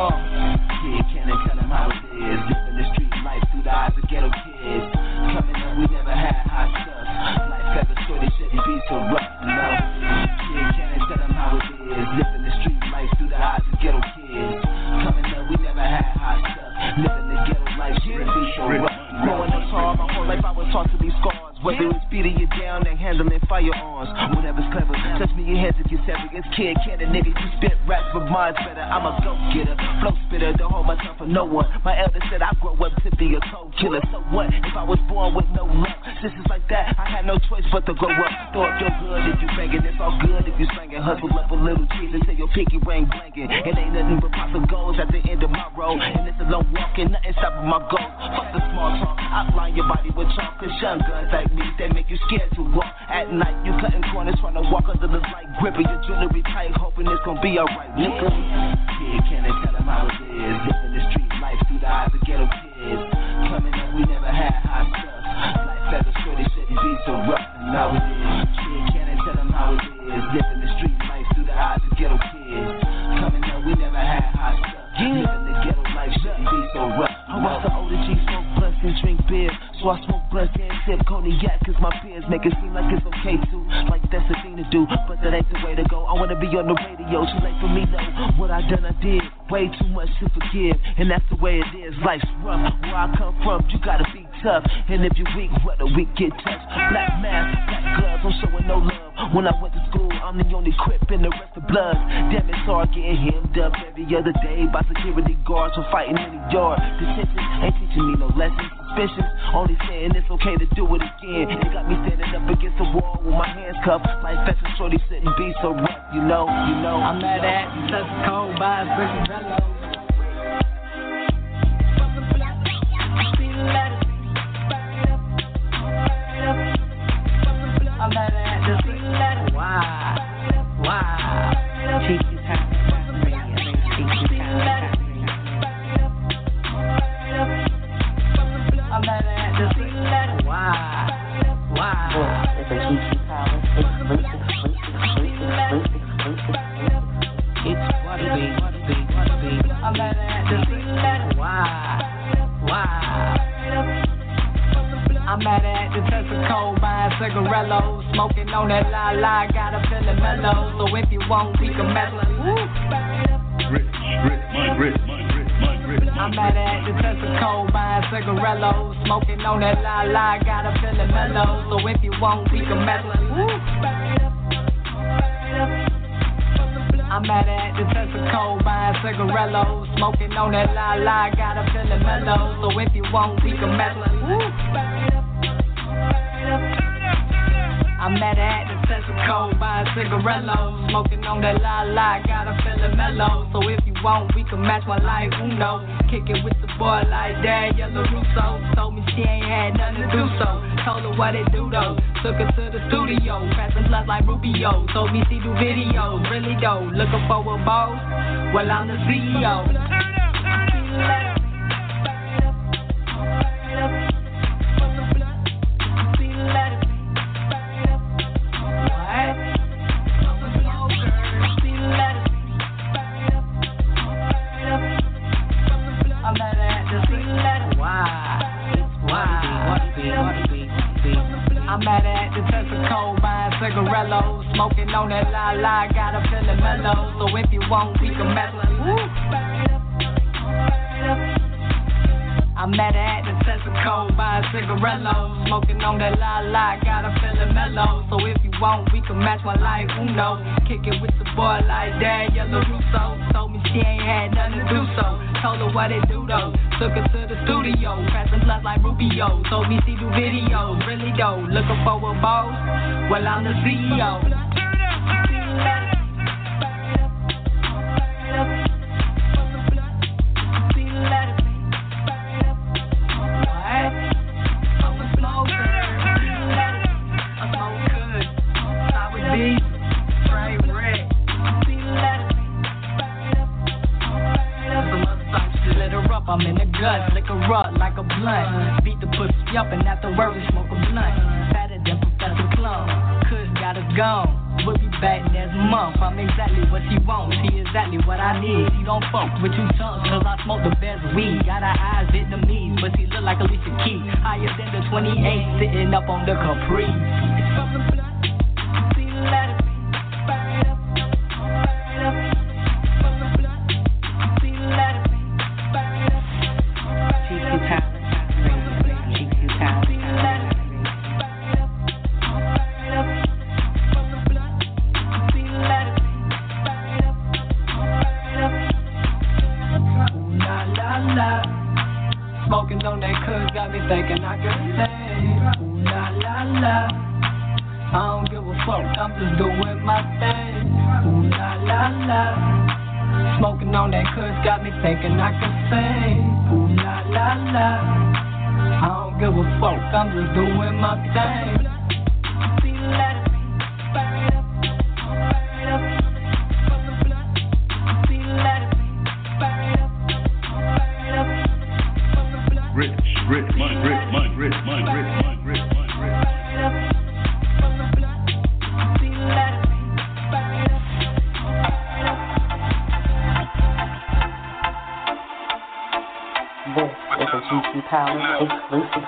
Kid Cannon, tell him how it is. Living the street life through the eyes of ghetto kids. Coming up, we never had hot stuff. Life as a shorty said he be so rough enough. Kid Cannon, tell him how it is. Living the street life through the eyes of ghetto kids. Coming up, we never had hot stuff. Living the ghetto life shit be so rough. Growing up hard, my whole life I was taught to be scars. Whether it's beating you down and handling firearms. Whatever's clever, touch me your heads if you're serious. Kid Cannon, nigga, you spit raps, but mine's better. I'm a go-getter, flow spitter, don't hold myself for no one. My elder said I grow up to be a cold killer. So what if I was born with no luck? Sisters like that, I had no choice but to grow up. Throw up your hood if you banging, it's all good if you slanging. Hustle up a little cheese until your pinky ring blanking. It ain't nothing but pots of goals at the end of my road. And it's a long walking, nothing stopping my goals. Fuck the small talk, outline your body with chalk. Cause young guns like me, they make you scared to walk. At night, you cutting corners, trying to walk under the light, gripping your jewelry tight, hoping it's gonna be alright, nigga. Kid Cannon, tell him how it is. Living the street life through the eyes of ghetto kids. Coming up, we never had hot stuff. Life as a shorty said he be so rough, and now it is. Kid Cannon, tell him how it is. Living the street life through the eyes of ghetto kids. Coming up, we never had hot stuff. Living the ghetto life should be so rough. I watch the older G smoke blunts and drink beer. So I smoke blunts and sip cognac, cause my peers make it seem like it's okay to. Like that's the thing to do, but that ain't the way to go. I wanna be on the radio, too late for me though. What I done I did, way too much to forgive. And that's the way it is, life's rough. Where I come from, you gotta be tough. And if you're weak, what a weak get touched. Black mask, black gloves, I'm showing no love. When I went to school, I'm the only crip and the rest of blood. Damn, it's hard getting hemmed up every other day by security guards for fighting in the yard. Detention ain't teaching me no lessons. Suspicious, only saying it's okay to do it again. It got me standing up against the wall with my hands cuffed. Like fashion shorty shouldn't be so rough, you know. I'm mad at such cold by Bello. I'm mad at the why? TQ Palace Radio. TQ Palace I'm mad at the why? It's a TQ Palace exclusive. It's what it be. I'm mad at the why? I'm mad at the test of cold, buying cigarillos, smoking on that la, got a feeling mellow. So if you want, we can mess with I'm mad at the test of cold, buying cigarillos, smoking on that la, got a feeling mellow. So if you want, we can mess with I'm mad at the test of cold, buying cigarillos, smoking on that la, got a feeling mellow. So if you want, we can mess with I'm mad at the test of cold, buying cigarillos, smoking on that la, got a feeling mellow. So if you want, we can match my life, Uno. Kick it with the boy like Daniel LaRusso. Told me she ain't had nothing to do so. Told her what it do though. Took her to the studio, passing plus like Rubio. Told me she do videos, really though. Looking for a boss, well I'm the CEO. I'm mad at the test of cold, buying cigarillos, smoking on that la, got a feeling mellow. So if you want, we can mess with I'm mad at the test of cold, buying cigarillos, smoking on that la, got a feeling mellow. So if you want, we can match my life, Uno. Kick it with the boy like Daniel LaRusso. Told me she ain't had nothing to do so. Told her what it do though. Took her to the studio, passing plus like Rubio. Told me she do videos, really though. Looking for a boss, well I'm the CEO. I'm in the gut, lick a rut like a blunt. Beat the pussy up and afterwards smoke a blunt. Fatter than Professor Plum. Kush got us gone. We'll be back next month. I'm exactly what she wants. She exactly what I need. She don't fuck with you tongues, cause I smoke the best weed. Got her eyes Vietnamese, but she look like Alicia Keys. Higher than the 28, sitting up on the Capri. Smoking on that kush got me thinking I could say, ooh la la la. I don't give a fuck, I'm just doing my thing. Ooh la la la. Smoking on that kush got me thinking I could say, ooh la la la. I don't give a fuck, I'm just doing my thing. TQ Palace exclusive.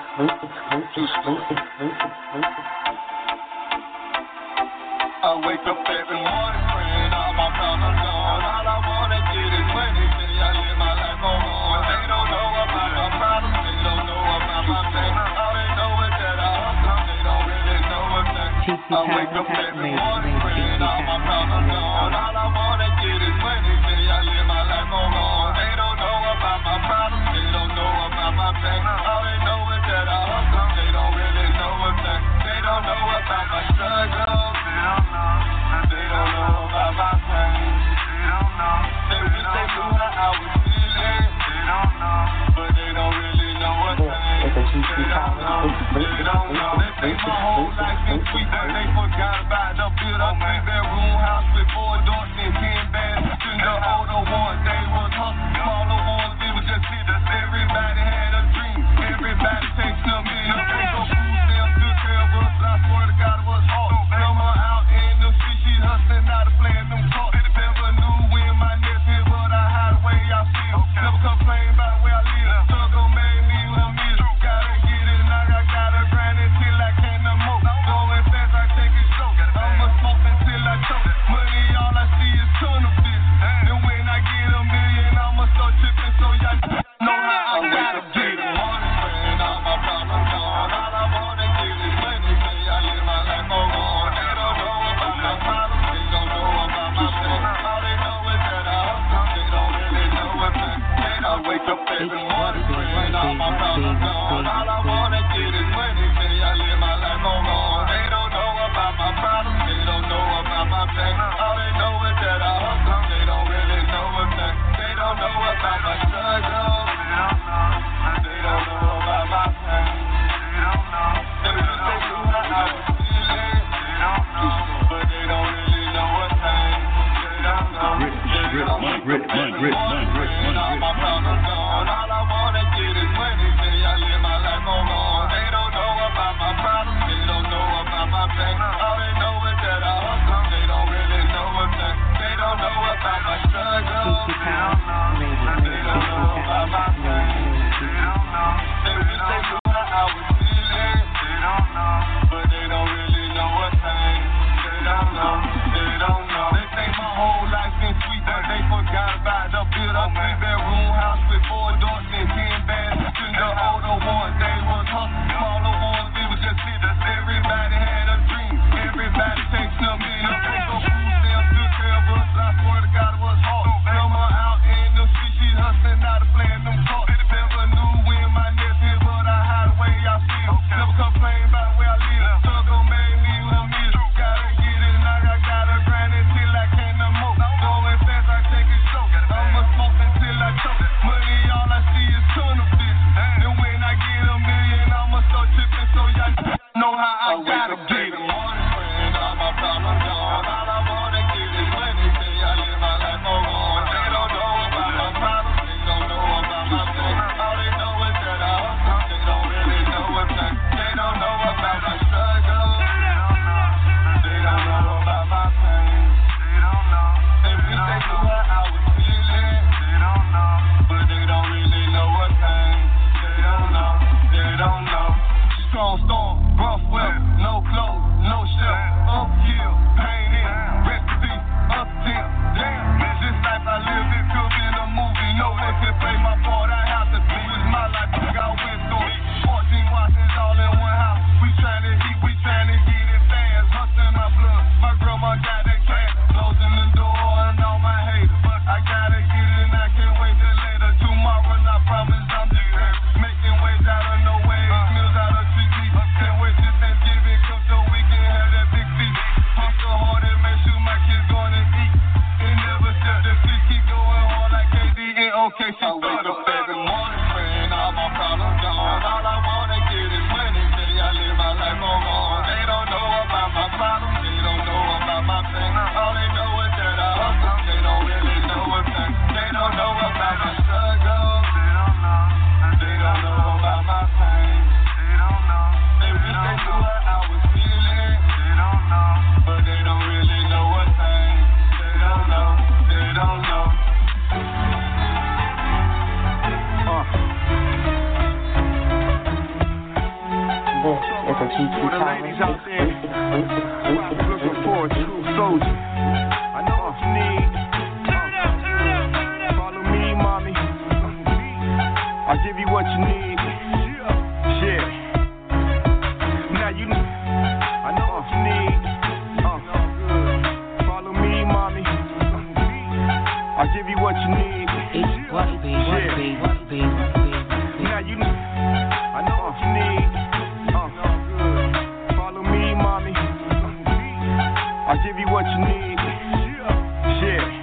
I wake up every morning praying all my problems gone. All I wanna get is money. Say I live my life on one. They don't know about my problems. They don't know about my pain. All they know is that I hustle. They don't really know what's next. I wake wake up every morning praying all my problems gone. All I wanna get is money, say I live my life on wrong. They don't know about my problems, they don't know about my pain. All they know is that I hustle, they don't really know a thing. They don't know about my struggles, they don't know about my pain. They wish they knew how I was feeling, but they don't really know a thing. They don't know. They think my whole life been sweet, but they forgot about the build up 3-bedroom house with 4 doors and 10 beds. In the older ones, they was hustling. Smaller ones, we was just leaders. Everybody had a dream. Everybody takes $1 million. They go food stamps, took care of us. I swear to God, it was hard. Summer out in the street, she hustling, out of playing them cards. Never knew when my next hit, but I hide away, I feel. Never complain about where I live. Struggle made me who I'm is. Gotta get it, and I gotta grind until I can't no more. Going fast, I take it slow. I'ma smoke until I choke. Money, all I see is tunnel vision. And when I get $1 million, I'ma start tripping, so y'all know how I gotta get it. Praying all my problems gone. All I wanna get is money, say I live my life on wrong. They don't know about my problems, they don't know about my pain. All they know is that I hustle, they don't really know a thing. They don't wake up every morning praying all my problems gone. All I wanna get is money, say I live my life on wrong. They don't know about my problems, they don't know about my pain. All they know is that I hustle, they don't really know a thing. They don't know about my struggles, they don't know about my pain. They wish they knew how I was feeling, but they don't really know a thing. They don't know. All my problems gone. All I wanna get is money, say I live my life on wrong. They don't know about my problems, they don't know about my pain. All they know is that I hustle, they don't really know a thing. They don't know about my struggles, they don't know about my pain. They wish they knew how I was feeling, but they don't really know a thing. They don't know, they don't know. They think my whole life been sweet, but they forgot about the build up 3-bedroom house with 4 doors and 10 beds. In the older ones, they was hustling. Smaller ones, we was just leaders. Everybody had a dream. Everybody takes $1 million. They go food stamps, took care of us. I swear to God, it was hard. Summer out in the street, she hustling, out of playing them cards. Never knew when my next hit, but I hide away, I feel. Never complain about where I live. Struggle made me who I'm is. Gotta get it, and I gotta grind until I can't no more. Going fast, I take it slow. I'ma smoke until I choke. Money, all I see is tunnel vision. And when I get $1 million, I'ma start tripping, so y'all know how I gotta get it. Praying all my problems gone. All I wanna get is money, say I live my life on wrong. They don't know about my problems, they don't know about my pain. All they know is that I hustle, they don't really know a thing. They don't know about my struggles, they don't know about my pain. They wish they knew how I was feeling, but they don't really know a thing. They don't know, they don't know. Strong storm, rough weather, no clothes, no shelter, uphill, pain in, recipe, up till, damn. This life I live, it could be in a movie. No one can play my part, I have to do it. My life, I got win story. 14 Washingtons all in one house. We tryna eat, we tryna get it fast. Hustling my blood, my grandma got that cash. Closing the door and all my haters. I gotta get it and I can't wait till later. Tomorrow, I promise I'm the best. Making waves out of no way, meals out of street. Can't wait till Thanksgiving comes so we can have that big feast. Hustle hard and make sure my kids gonna eat. And never stop the feet, keep going hard like KD and OKC. I wake up every morning praying all my problems gone. All I wanna get is money, say I live my life on wrong. They don't know about my problems, they don't know about my pain. All they know is that I hustle, they don't really know a thing. They don't know about my struggles, they don't know about my pain. They wish they knew how I was feeling, but they don't really know a thing. They don't know, they don't know. I'll give you what you need. What be? Now you know, I know what you need. Follow me, mommy. I'll give you what you need. Yeah.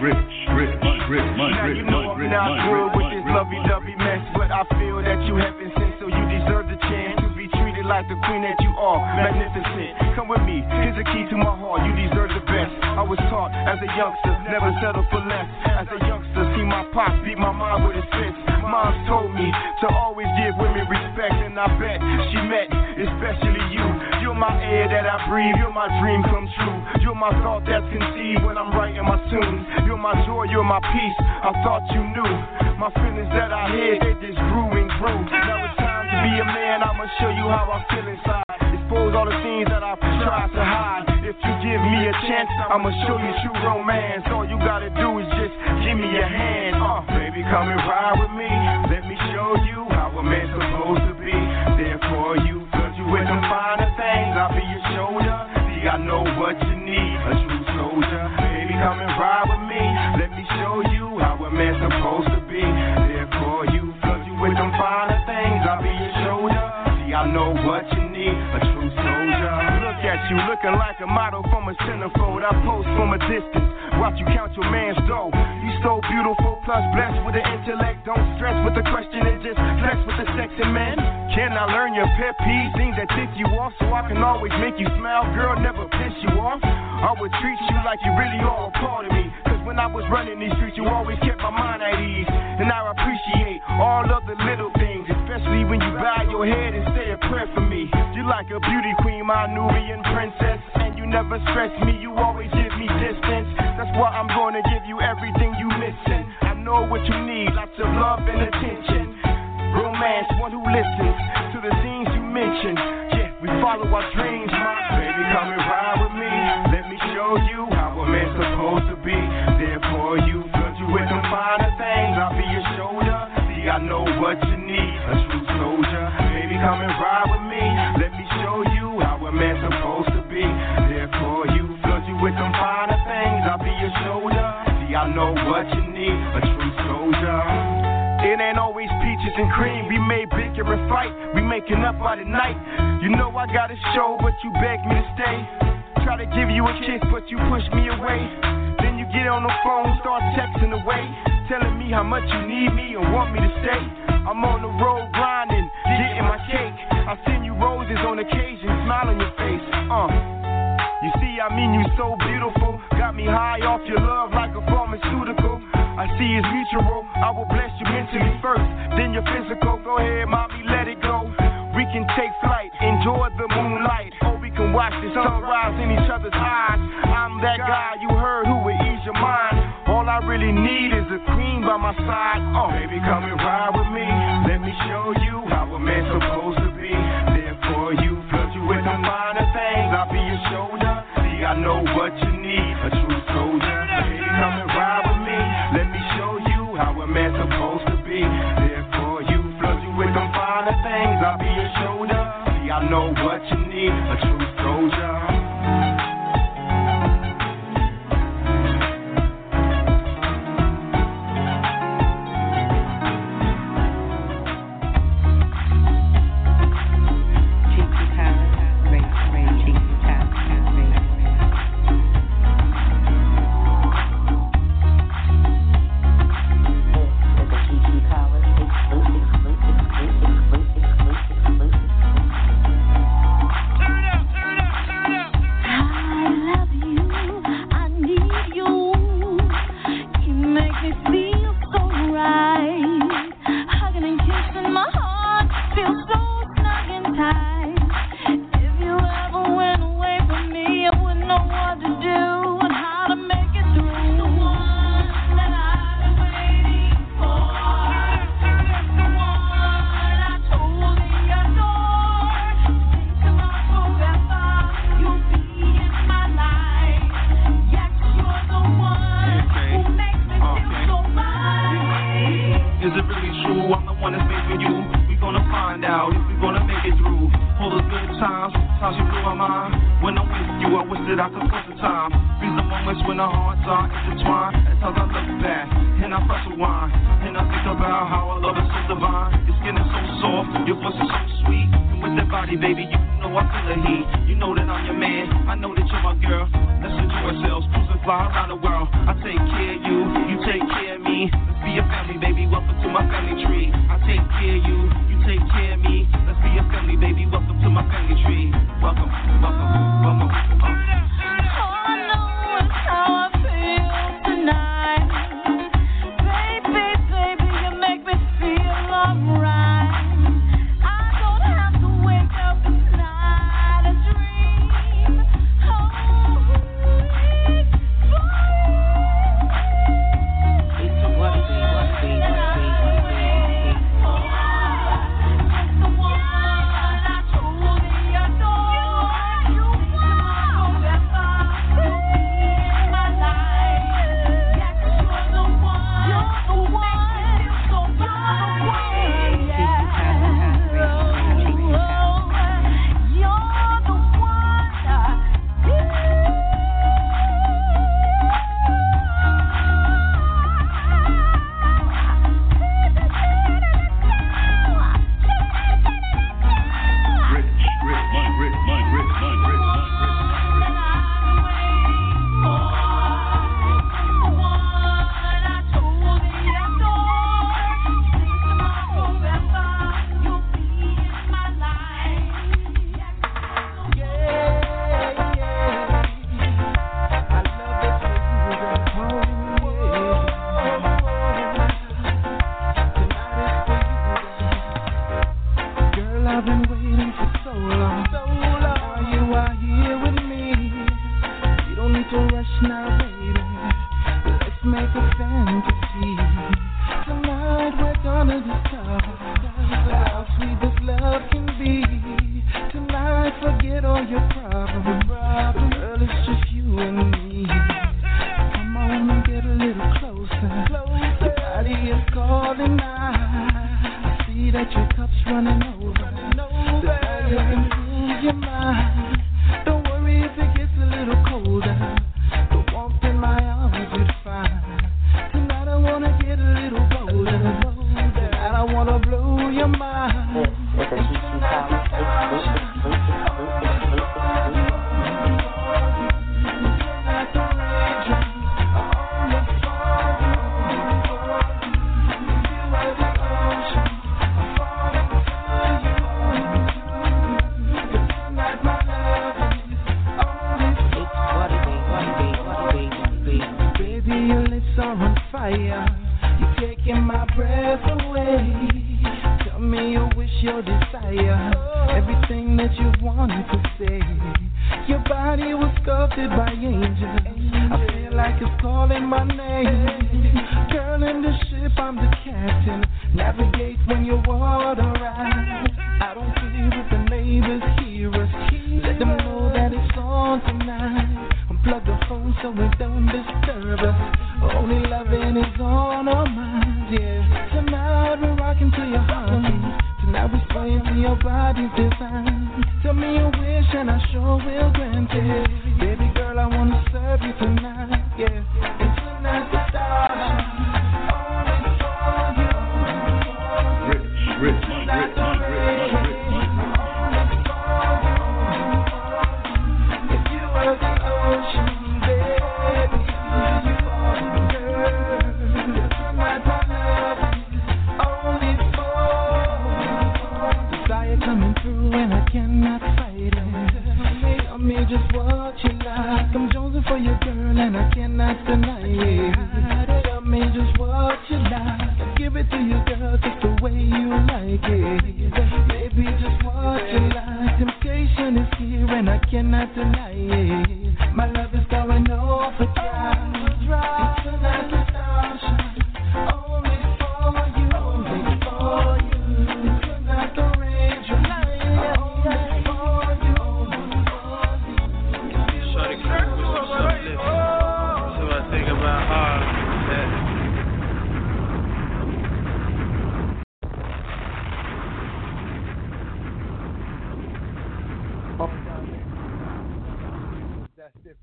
Now you know I'm not good with this lovey-dovey mess, but I feel that you have been sent, so you deserve the chance to be treated like the queen that you are. Magnificent. Come with me. Here's the key to my heart. You deserve the best. I was taught as a youngster, never settle for less. As a youngster, see my pops beat my mom with his fist. Mom told me to always give women respect, and I bet she met, especially you. You're my air that I breathe, you're my dream come true. You're my thought that's conceived when I'm writing my tunes. You're my joy, you're my peace, I thought you knew. My feelings that I hid, they just grew and grew. Now it's time to be a man, I'ma show you how I feel inside. Expose all the things that I've tried to hide. If you give me a chance, I'ma show you true romance. All you gotta do is just give me your hand. Baby, come and ride with me. Let me show you how a man's supposed to be. There for you, cause you with them finer things. I'll be your shoulder. See, I know what you need, a true soldier. Baby, come and ride with me. Let me show you how a man's supposed to be. There for you, cause you with them finer things. I'll be your shoulder. See, I know what you need, a true soldier. Look at you, looking like a model from a centerfold. I post from a distance, watch you count your man's dough. You so beautiful, plus blessed with the intellect. Don't stress with the question and just flex with the sexy man. Can I learn your pet peeves, things that tick you off, so I can always make you smile? Girl, never piss you off. I would treat you like you really are a part of me. Cause when I was running these streets, you always kept my mind at ease. And I appreciate all of the little things, especially when you bow your head and say a prayer for me. You like a beauty queen, my Nubian princess, and you never stress me, you always give me distance. That's why I'm gonna give you everything you missing. I know what you need, lots of love and attention. Romance, one who listens to the things you mention. Yeah, we follow our dreams, my baby, come and ride with me. Let me show you how a man's supposed to be. There for you, cause you with them finer things. I'll be your shoulder. See, I know what you need, a true soldier. Baby, come and ride with me. Let me show you how a man's supposed to be. There for you, cause you with them finer things. I'll be your shoulder. See, I know what you need, a true soldier. It ain't always peaches and cream. We may bicker and fight. We making up by the night. You know I got a show, but you beg me to stay. Try to give you a kiss, but you push me away. Then you get on the phone, start texting away, telling me how much you need me and want me to stay. I'm on the road grinding, getting my cake. I send you roses on occasion, smile on your face. You see, I mean you so beautiful. Got me high off your love like a pharmaceutical. I see it's mutual. I will bless you mentally first, then your physical. Go ahead, mommy, let it go. We can take flight, enjoy the moonlight, or we can watch the sunrise in each other's eyes. I'm that guy you heard who will ease your mind. All I really need is a queen by my side. Baby, come and ride with me. Let me show you how a man's supposed to be. There for you, flood you with the finer things. I'll be your shoulder. See, I know what you need, a true soldier. Baby, come and ride with me. Let me show you how a man's supposed to be. There for you, flood you with them finer things. I'll be your shoulder. See, I know what you need, a true soldier. When I'm with you, I wish that I could put the time. These are moments when our hearts are intertwined. At sometimes I look back and I press rewind, and I think about how I love it so divine. Your skin is so soft, your voice is so sweet, and with that body, baby, you know I feel the heat. You know that I'm your man, I know that you're my girl. Let's enjoy ourselves, cruise and fly around the world. I take care of you, you take care of me. Let's be a family, baby, welcome to my family tree. I take care of you, you take care of me. Let's be a family, baby, welcome to my family tree. Welcome, welcome, welcome. How I feel tonight, baby, baby, you make me feel alright. I don't have to wake up tonight and dream.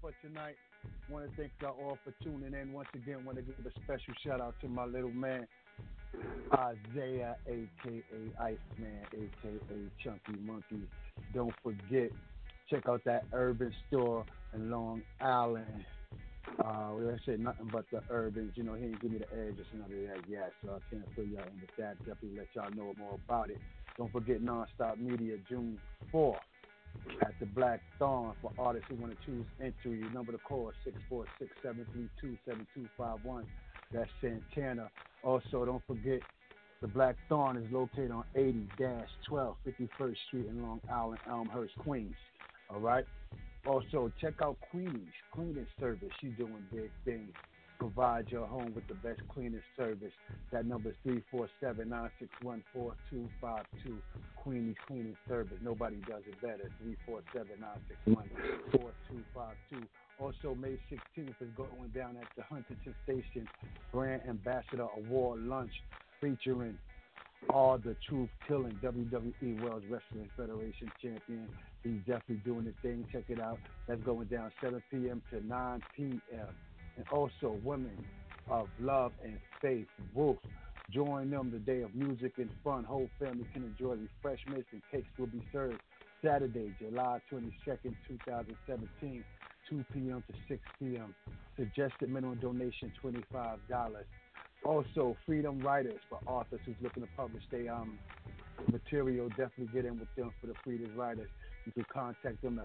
for tonight. Want to thank y'all all for tuning in. Once again, want to give a special shout out to my little man, Isaiah, a.k.a. Iceman, a.k.a. Chunky Monkey. Don't forget, check out that Urban store in Long Island. I said nothing but the Urbans. You know, he didn't give me the address and none of that yet, so I can't fill y'all in with that. Definitely let y'all know more about it. Don't forget Nonstop Media, June 4th at the Black Thorn for artists who want to choose entry. Your number to call is 646-732-7251. That's Santana. Also, don't forget the Black Thorn is located on 80-12 51st Street in Long Island, Elmhurst, Queens. All right? Also, check out Queenie's cleaning service. She's doing big things. Provide your home with the best cleaning service. That number is 347-961-4252. Queenie's Cleaning Service. Nobody does it better. 347-961-4252. Also, May 16th is going down at the Huntington Station Brand Ambassador Award Lunch featuring All the Truth Killing, WWE World Wrestling Federation champion. He's definitely doing the thing. Check it out. That's going down 7 p.m. to 9 p.m. And also, Women of Love and Faith, Wolf. Join them the day of music and fun. Whole family can enjoy refreshments and cakes will be served Saturday, July 22nd, 2017, 2 p.m. to 6 p.m. Suggested minimum donation, $25. Also, Freedom Writers for authors who's looking to publish their material. Definitely get in with them for the Freedom Writers. You can contact them at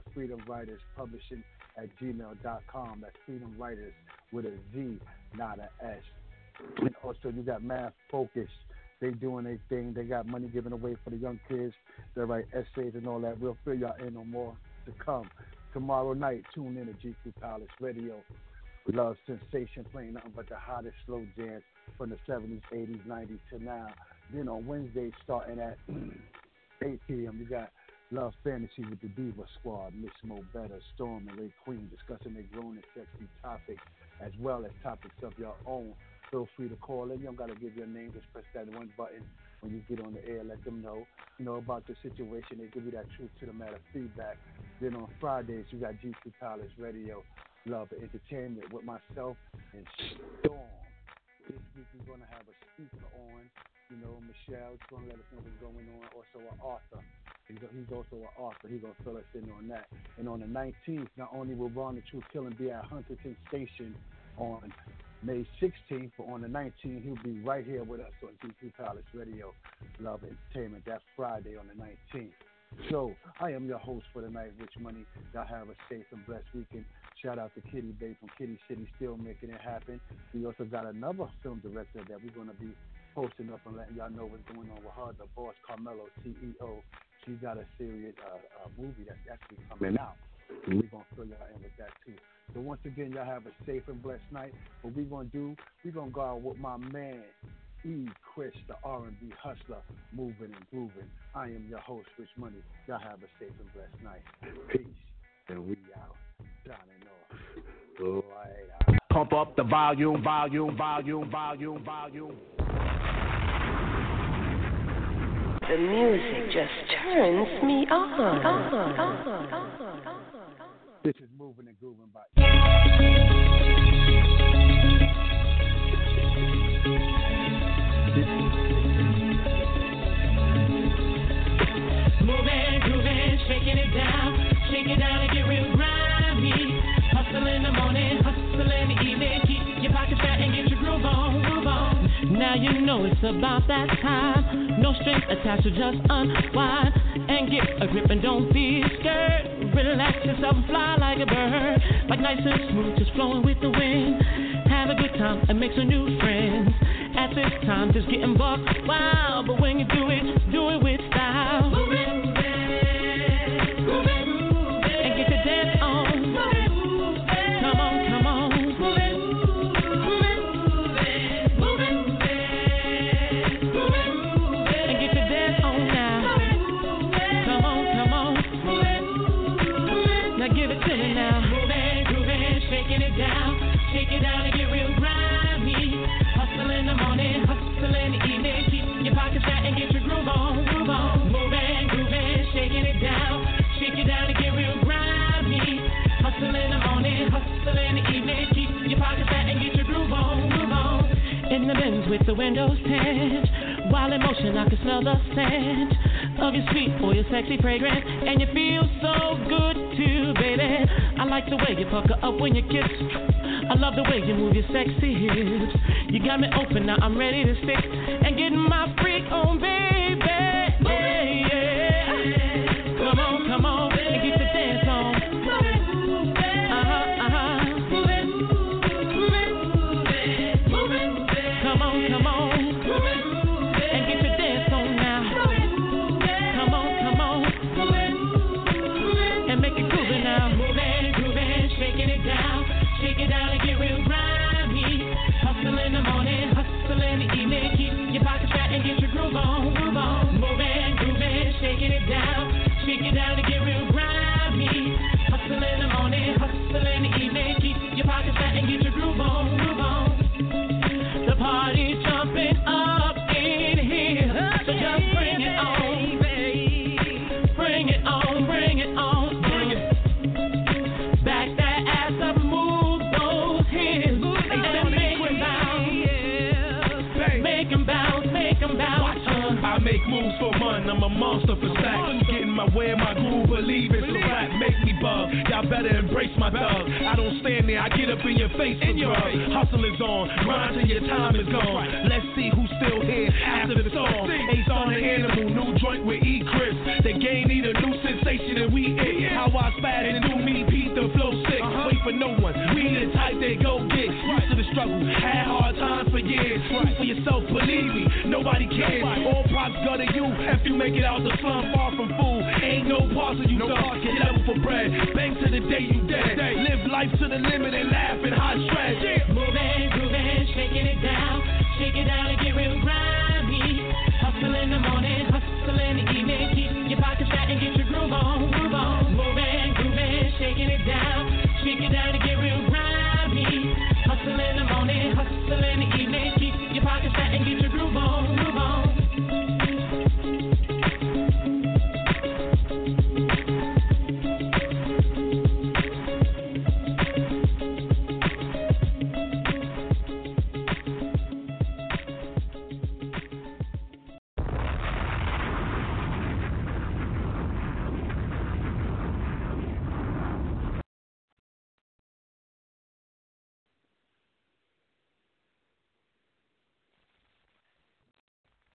freedomwriters.publishing@gmail.com. That's Freedom Writers with a Z, not an S. And also, you got Math Focus. They doing their thing. They got money given away for the young kids. They write essays and all that. We'll fill y'all in on more to come. Tomorrow night, tune in to GQ Palace Radio. Love Sensation, playing nothing but the hottest slow jams from the 70s, 80s, 90s to now. Then on Wednesday, starting at 8 p.m., you got Love Fantasy with the Diva Squad, Miss Mo Better, Storm, and Ray Queen, discussing their grown and sexy topics, as well as topics of your own. Feel free to call in. You don't got to give your name. Just press that one button when you get on the air. Let them know, about the situation. They give you that truth to the matter feedback. Then on Fridays, you got GQ Palace Radio, Love and Entertainment with myself and Storm. This week we're going to have a speaker on. Michelle's going to let us know what's going on. Also an author. He's also an author. He's going to fill us in on that. And on the 19th, not only will Ron the Truth Killing be at Huntington Station on May 16th, but on the 19th, he'll be right here with us on GQ Palace Radio, Love and Entertainment. That's Friday on the 19th. So, I am your host for the night, Rich Money. Y'all have a safe and blessed weekend. Shout out to Kitty Bay from Kitty City, still making it happen. We also got another film director that we're going to be posting up and letting y'all know what's going on with her, the boss, Carmelo, CEO. She got a serious movie that's actually coming out. And we're going to fill y'all in with that, too. So, once again, y'all have a safe and blessed night. What we're going to do, we're going to go out with my man, E. Chris, the R&B hustler, moving and grooving. I am your host, Rich Money. Y'all have a safe and blessed night. Peace. And we out. Signing off. Right out. Pump up the volume, volume, volume, volume, volume. The music just turns me on. This is Moving and Grooving by Moving, grooving, shaking it down and get real grimy. Hustle in the morning, hustle in the evening, keep your pockets fat and get your groove on, groove on. Now you know it's about that time. No strings attached, so just unwind and get a grip and don't be scared. Relax yourself and fly like a bird, like nice and smooth, just flowing with the wind. Have a good time and make some new friends. At this time, just getting buck wild, but when you do it with style. Move it, groove it, and get your dance on. Come on, come on. Move it, and get your dance on now. Come on, come on. Now give it to me now. Moving, grooving, shaking it down and get real grimy. Hustle in the morning, hustle in the evening, keep your pockets fat and get your groove on, groove on. Benz with the windows tint. While in motion, I can smell the scent of your sweet or your sexy fragrance, and you feel so good too, baby. I like the way you pucker up when you kiss. I love the way you move your sexy hips. You got me open, now I'm ready to stick and get my freak on, baby. Yeah, yeah. Come on, and get the dance on. Come on, and get your dance on now. Come on, and make it groovy now. Moving, shaking it down and get real grimy. Hustle in the morning, hustle in the evening, keep your pockets fat and get your groove on. Moving, shaking it down and get real grimy. Hustle in the morning, hustle in the evening, keep your pockets fat and get your groove on. The party's jumping up in here, so just bring it on, baby. Bring it on. Back that ass up, move those hips, and then make 'em bounce. I make moves for fun, I'm a monster for stacks. Get in my way, my groove, believe it's a rap, make me bug. Y'all better embrace my thug. I don't stand there, I get up in your face for drugs. Hustle is on, grind till your time is gone. Let's see who's still here after the song. Ace on the animal, new joint with E-Chris. The game need a new sensation and we it. How I spaz and do me, Pete the flow sick. Wait for no one, we the type that go get. Used to the struggle, had hard times for years. Fight for yourself, believe me, nobody cares. All props go to you if you make it out the slum far from fool. Ain't no parts of you dog, get level for bread. Bang to the day you dead. Live life to the limit and laugh in hot stress. Moving, shaking it down and get real grimy. Hustle in the morning, hustle in the evening.